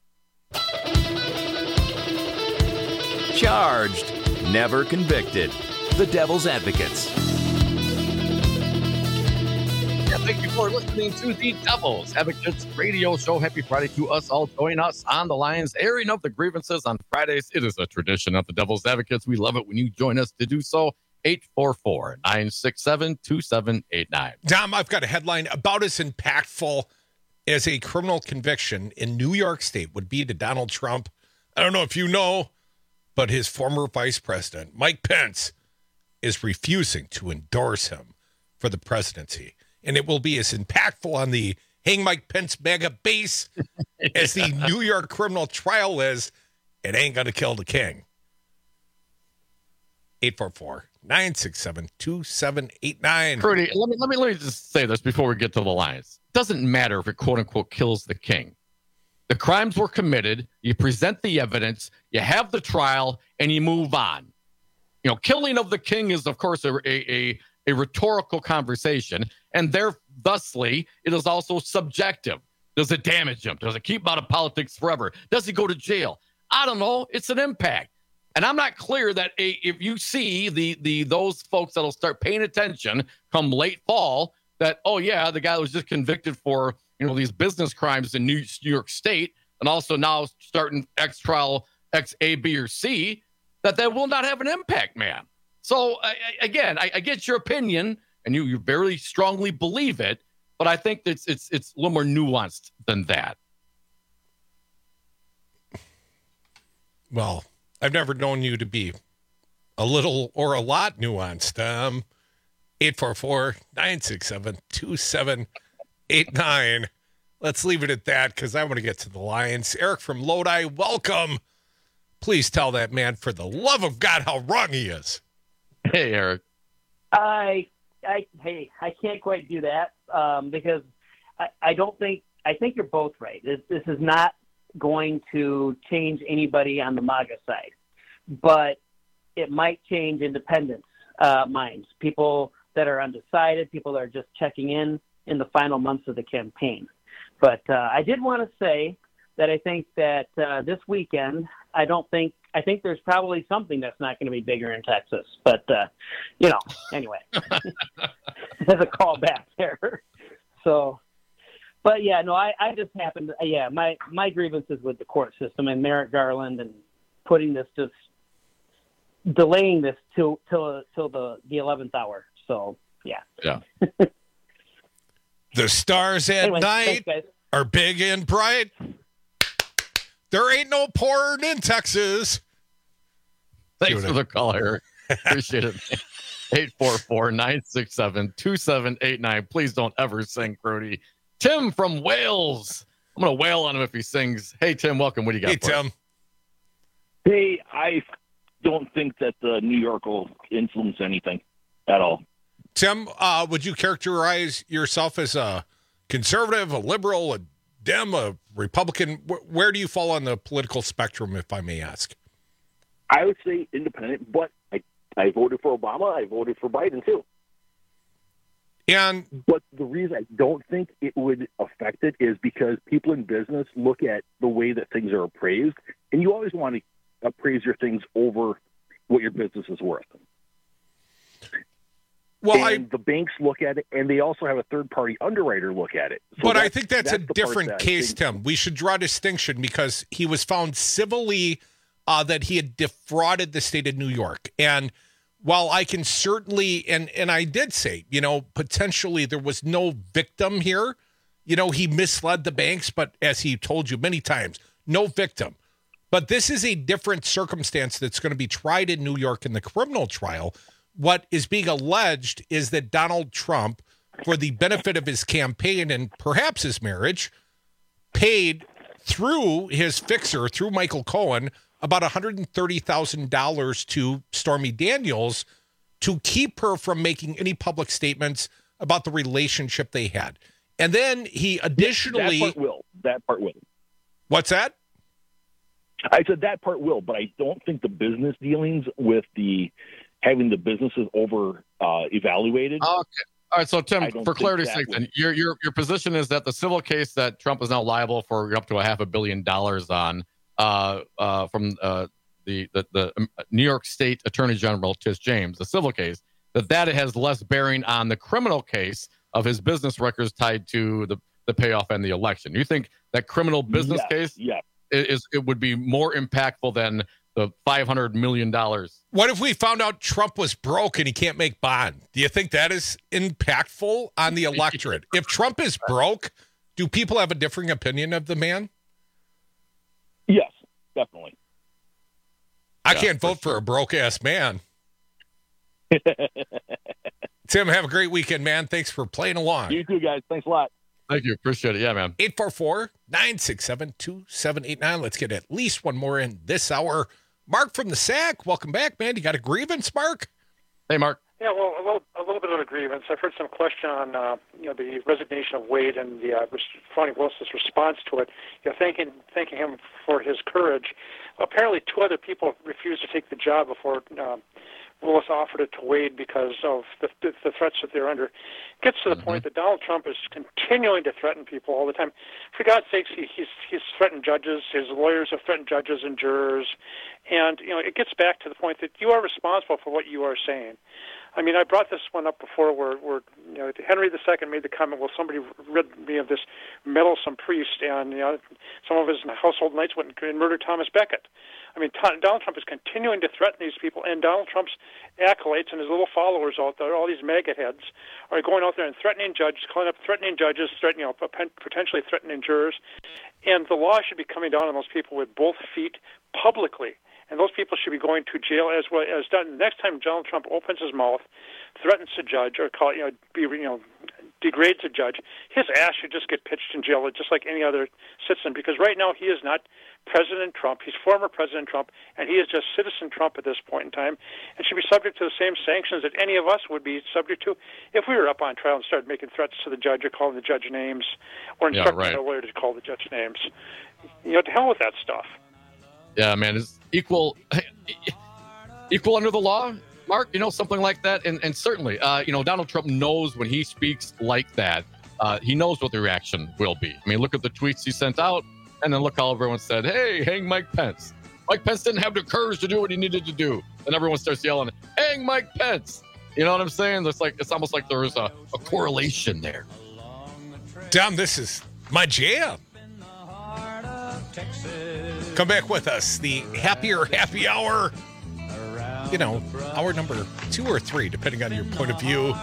Charged, never convicted. The Devil's Advocates. Yeah, thank you for listening to the Devil's Advocates radio show. Happy Friday to us all. Join us on the lines, airing of the grievances on Fridays. It is a tradition of the Devil's Advocates. We love it when you join us to do so. eight four four, nine six seven, two seven eight nine. Dom, I've got a headline about as impactful as a criminal conviction in New York State would be to Donald Trump. I don't know if you know, but his former vice president, Mike Pence, is refusing to endorse him for the presidency. And it will be as impactful on the Hang Mike Pence mega base as the New York criminal trial is. It ain't going to kill the king. eight four four, nine six seven, two seven eight nine. Rudy, let me, let me let me just say this before we get to the lines. It doesn't matter if it quote unquote kills the king. The crimes were committed. You present the evidence. You have the trial, and you move on. You know, killing of the king is, of course, a a, a rhetorical conversation, and there, thusly, it is also subjective. Does it damage him? Does it keep him out of politics forever? Does he go to jail? I don't know. It's an impact. And I'm not clear that a, if you see the the those folks that'll start paying attention come late fall, that, oh, yeah, the guy was just convicted for, you know, these business crimes in New, New York State, and also now starting X trial X, A, B, or C, that that will not have an impact, man. So, I, I, again, I, I get your opinion, and you, you very strongly believe it, but I think it's it's it's a little more nuanced than that. Well, I've never known you to be a little or a lot nuanced. Um, eight four four, nine six seven, two seven eight nine. Let's leave it at that because I want to get to the Lions. Eric from Lodi, welcome. Please tell that man, for the love of God, how wrong he is. Hey, Eric. I, I, hey, I can't quite do that um, because I, I don't think, I think you're both right. This, this is not going to change anybody on the MAGA side, but it might change independent uh, minds, people that are undecided, people that are just checking in in the final months of the campaign. But uh, I did want to say that I think that uh, this weekend, I don't think, I think there's probably something that's not going to be bigger in Texas. But, uh, you know, anyway, there's a call back there. So, but yeah, no, I, I just happened to, yeah, my, my grievances with the court system and Merrick Garland and putting this, just delaying this till, till, till the, the eleventh hour. So, yeah. Yeah. The stars at Anyway, night thanks, are big and bright. There ain't no porn in Texas. Thanks for the call, Eric. Appreciate it. eight four four, nine six seven, two seven eight nine. Please don't ever sing, Crody. Tim from Wales. I'm going to wail on him if he sings. Hey, Tim, welcome. What do you got Hey, for Tim. us? Hey, I don't think that the New York will influence anything at all. Tim, uh, would you characterize yourself as a conservative, a liberal, a Dem, a Republican? Where, where do you fall on the political spectrum, if I may ask? I would say independent, but I, I voted for Obama. I voted for Biden, too. And But the reason I don't think it would affect it is because people in business look at the way that things are appraised, and you always want to appraise your things over what your business is worth. Well, and I, the banks look at it, and they also have a third-party underwriter look at it. So but I think that's, that's a the part different that I case, think- Tim. We should draw a distinction because he was found civilly uh, that he had defrauded the state of New York. And while I can certainly, and, and I did say, you know, potentially there was no victim here. You know, he misled the banks, but as he told you many times, no victim. But this is a different circumstance that's going to be tried in New York in the criminal trial. What is being alleged is that Donald Trump, for the benefit of his campaign and perhaps his marriage, paid through his fixer, through Michael Cohen, about one hundred thirty thousand dollars to Stormy Daniels to keep her from making any public statements about the relationship they had. And then he additionally... That part will. That part will. What's that? I said that part will, but I don't think the business dealings with the having the businesses over uh, evaluated. Okay. All right. So, Tim, I don't for think clarity's that sake, would- then your your your position is that the civil case that Trump is now liable for up to a half a billion dollars on uh, uh, from uh, the the, the um, New York State Attorney General Tish James, the civil case, that that has less bearing on the criminal case of his business records tied to the the payoff and the election. You think that criminal business Yes, case yes. is it would be more impactful than the five hundred million dollars? What if we found out Trump was broke and he can't make bond? Do you think that is impactful on the electorate? If Trump is broke, do people have a differing opinion of the man? Yes, definitely. I Yeah, can't vote for a broke-ass man. Tim, have a great weekend, man. Thanks for playing along. You too, guys. Thanks a lot. Thank you. Appreciate it. Yeah, man. eight four four, nine six seven, two seven eight nine. Let's get at least one more in this hour. Mark from the S A C, welcome back, man. You got a grievance, Mark? Hey, Mark. Yeah, well, a little, a little bit of a grievance. I've heard some question on, uh, you know, the resignation of Wade and the uh, Fani Willis's response to it. You know, thanking thanking him for his courage. Apparently, two other people refused to take the job before uh, Willis offered it to Wade because of the, the, the threats that they're under. It gets to the mm-hmm. point that Donald Trump is continuing to threaten people all the time. For God's sakes, he, he's he's threatened judges. His lawyers have threatened judges and jurors, and you know, it gets back to the point that you are responsible for what you are saying. I mean, I brought this one up before where, where you know, Henry the Second made the comment, well, somebody rid me of this meddlesome priest, and you know, some of his household knights went and murdered Thomas Becket. I mean, T- Donald Trump is continuing to threaten these people, and Donald Trump's acolytes and his little followers out there, all these maggot heads, are going out there and threatening judges, calling up threatening judges, threatening, you know, potentially threatening jurors, and the law should be coming down on those people with both feet publicly. And those people should be going to jail as well as done. Next time Donald Trump opens his mouth, threatens a judge, or call you know be you know degrades a judge, his ass should just get pitched in jail just like any other citizen. Because right now he is not President Trump; he's former President Trump, and he is just Citizen Trump at this point in time, and should be subject to the same sanctions that any of us would be subject to if we were up on trial and started making threats to the judge or calling the judge names, or instructing yeah, right. a lawyer to call the judge names. You know, to hell with that stuff. Yeah, man, it's equal, equal under the law, Mark. You know, something like that, and and certainly, uh, you know, Donald Trump knows when he speaks like that, uh, he knows what the reaction will be. I mean, look at the tweets he sent out, and then look how everyone said, "Hey, hang Mike Pence." Mike Pence didn't have the courage to do what he needed to do, and everyone starts yelling, "Hang Mike Pence!" You know what I'm saying? It's like it's almost like there is a, a correlation there. Tom, this is my jam. Come back with us. The Happier Happy Hour. You know, hour number two or three, depending on your point of view.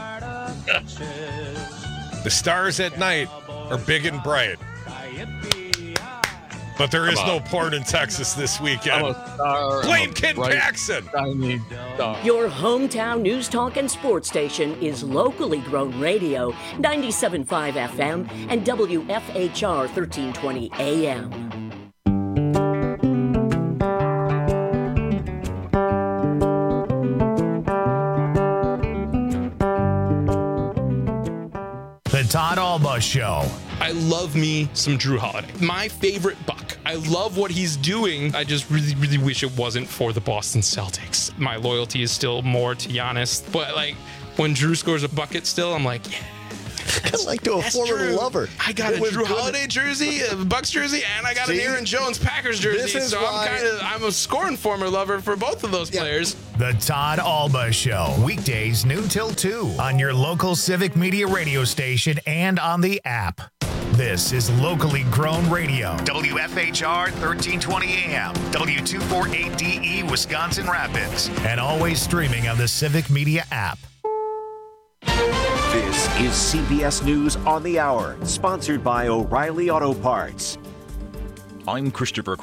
The stars at night are big and bright. But there is no porn in Texas this weekend. Blame Ken Paxson. Your hometown news talk and sports station is locally grown radio, ninety-seven point five F M and W F H R thirteen twenty A M. The Todd Alba Show. I love me some Drew Holiday. My favorite Buck. I love what he's doing. I just really, really wish it wasn't for the Boston Celtics. My loyalty is still more to Giannis. But, like, when Drew scores a bucket still, I'm like, yeah. kind of like to a That's former true. lover. I got It a was Drew good. Holiday jersey, a Bucks jersey, and I got See? an Aaron Jones Packers jersey. This is so why- I'm kind of I'm a scorn former lover for both of those players. The Todd Alba Show, weekdays noon till two on your local Civic Media radio station and on the app. This is locally grown radio. W F H R thirteen twenty A M, W two forty-eight D E, Wisconsin Rapids, and always streaming on the Civic Media app. This is C B S News on the Hour, sponsored by O'Reilly Auto Parts. I'm Christopher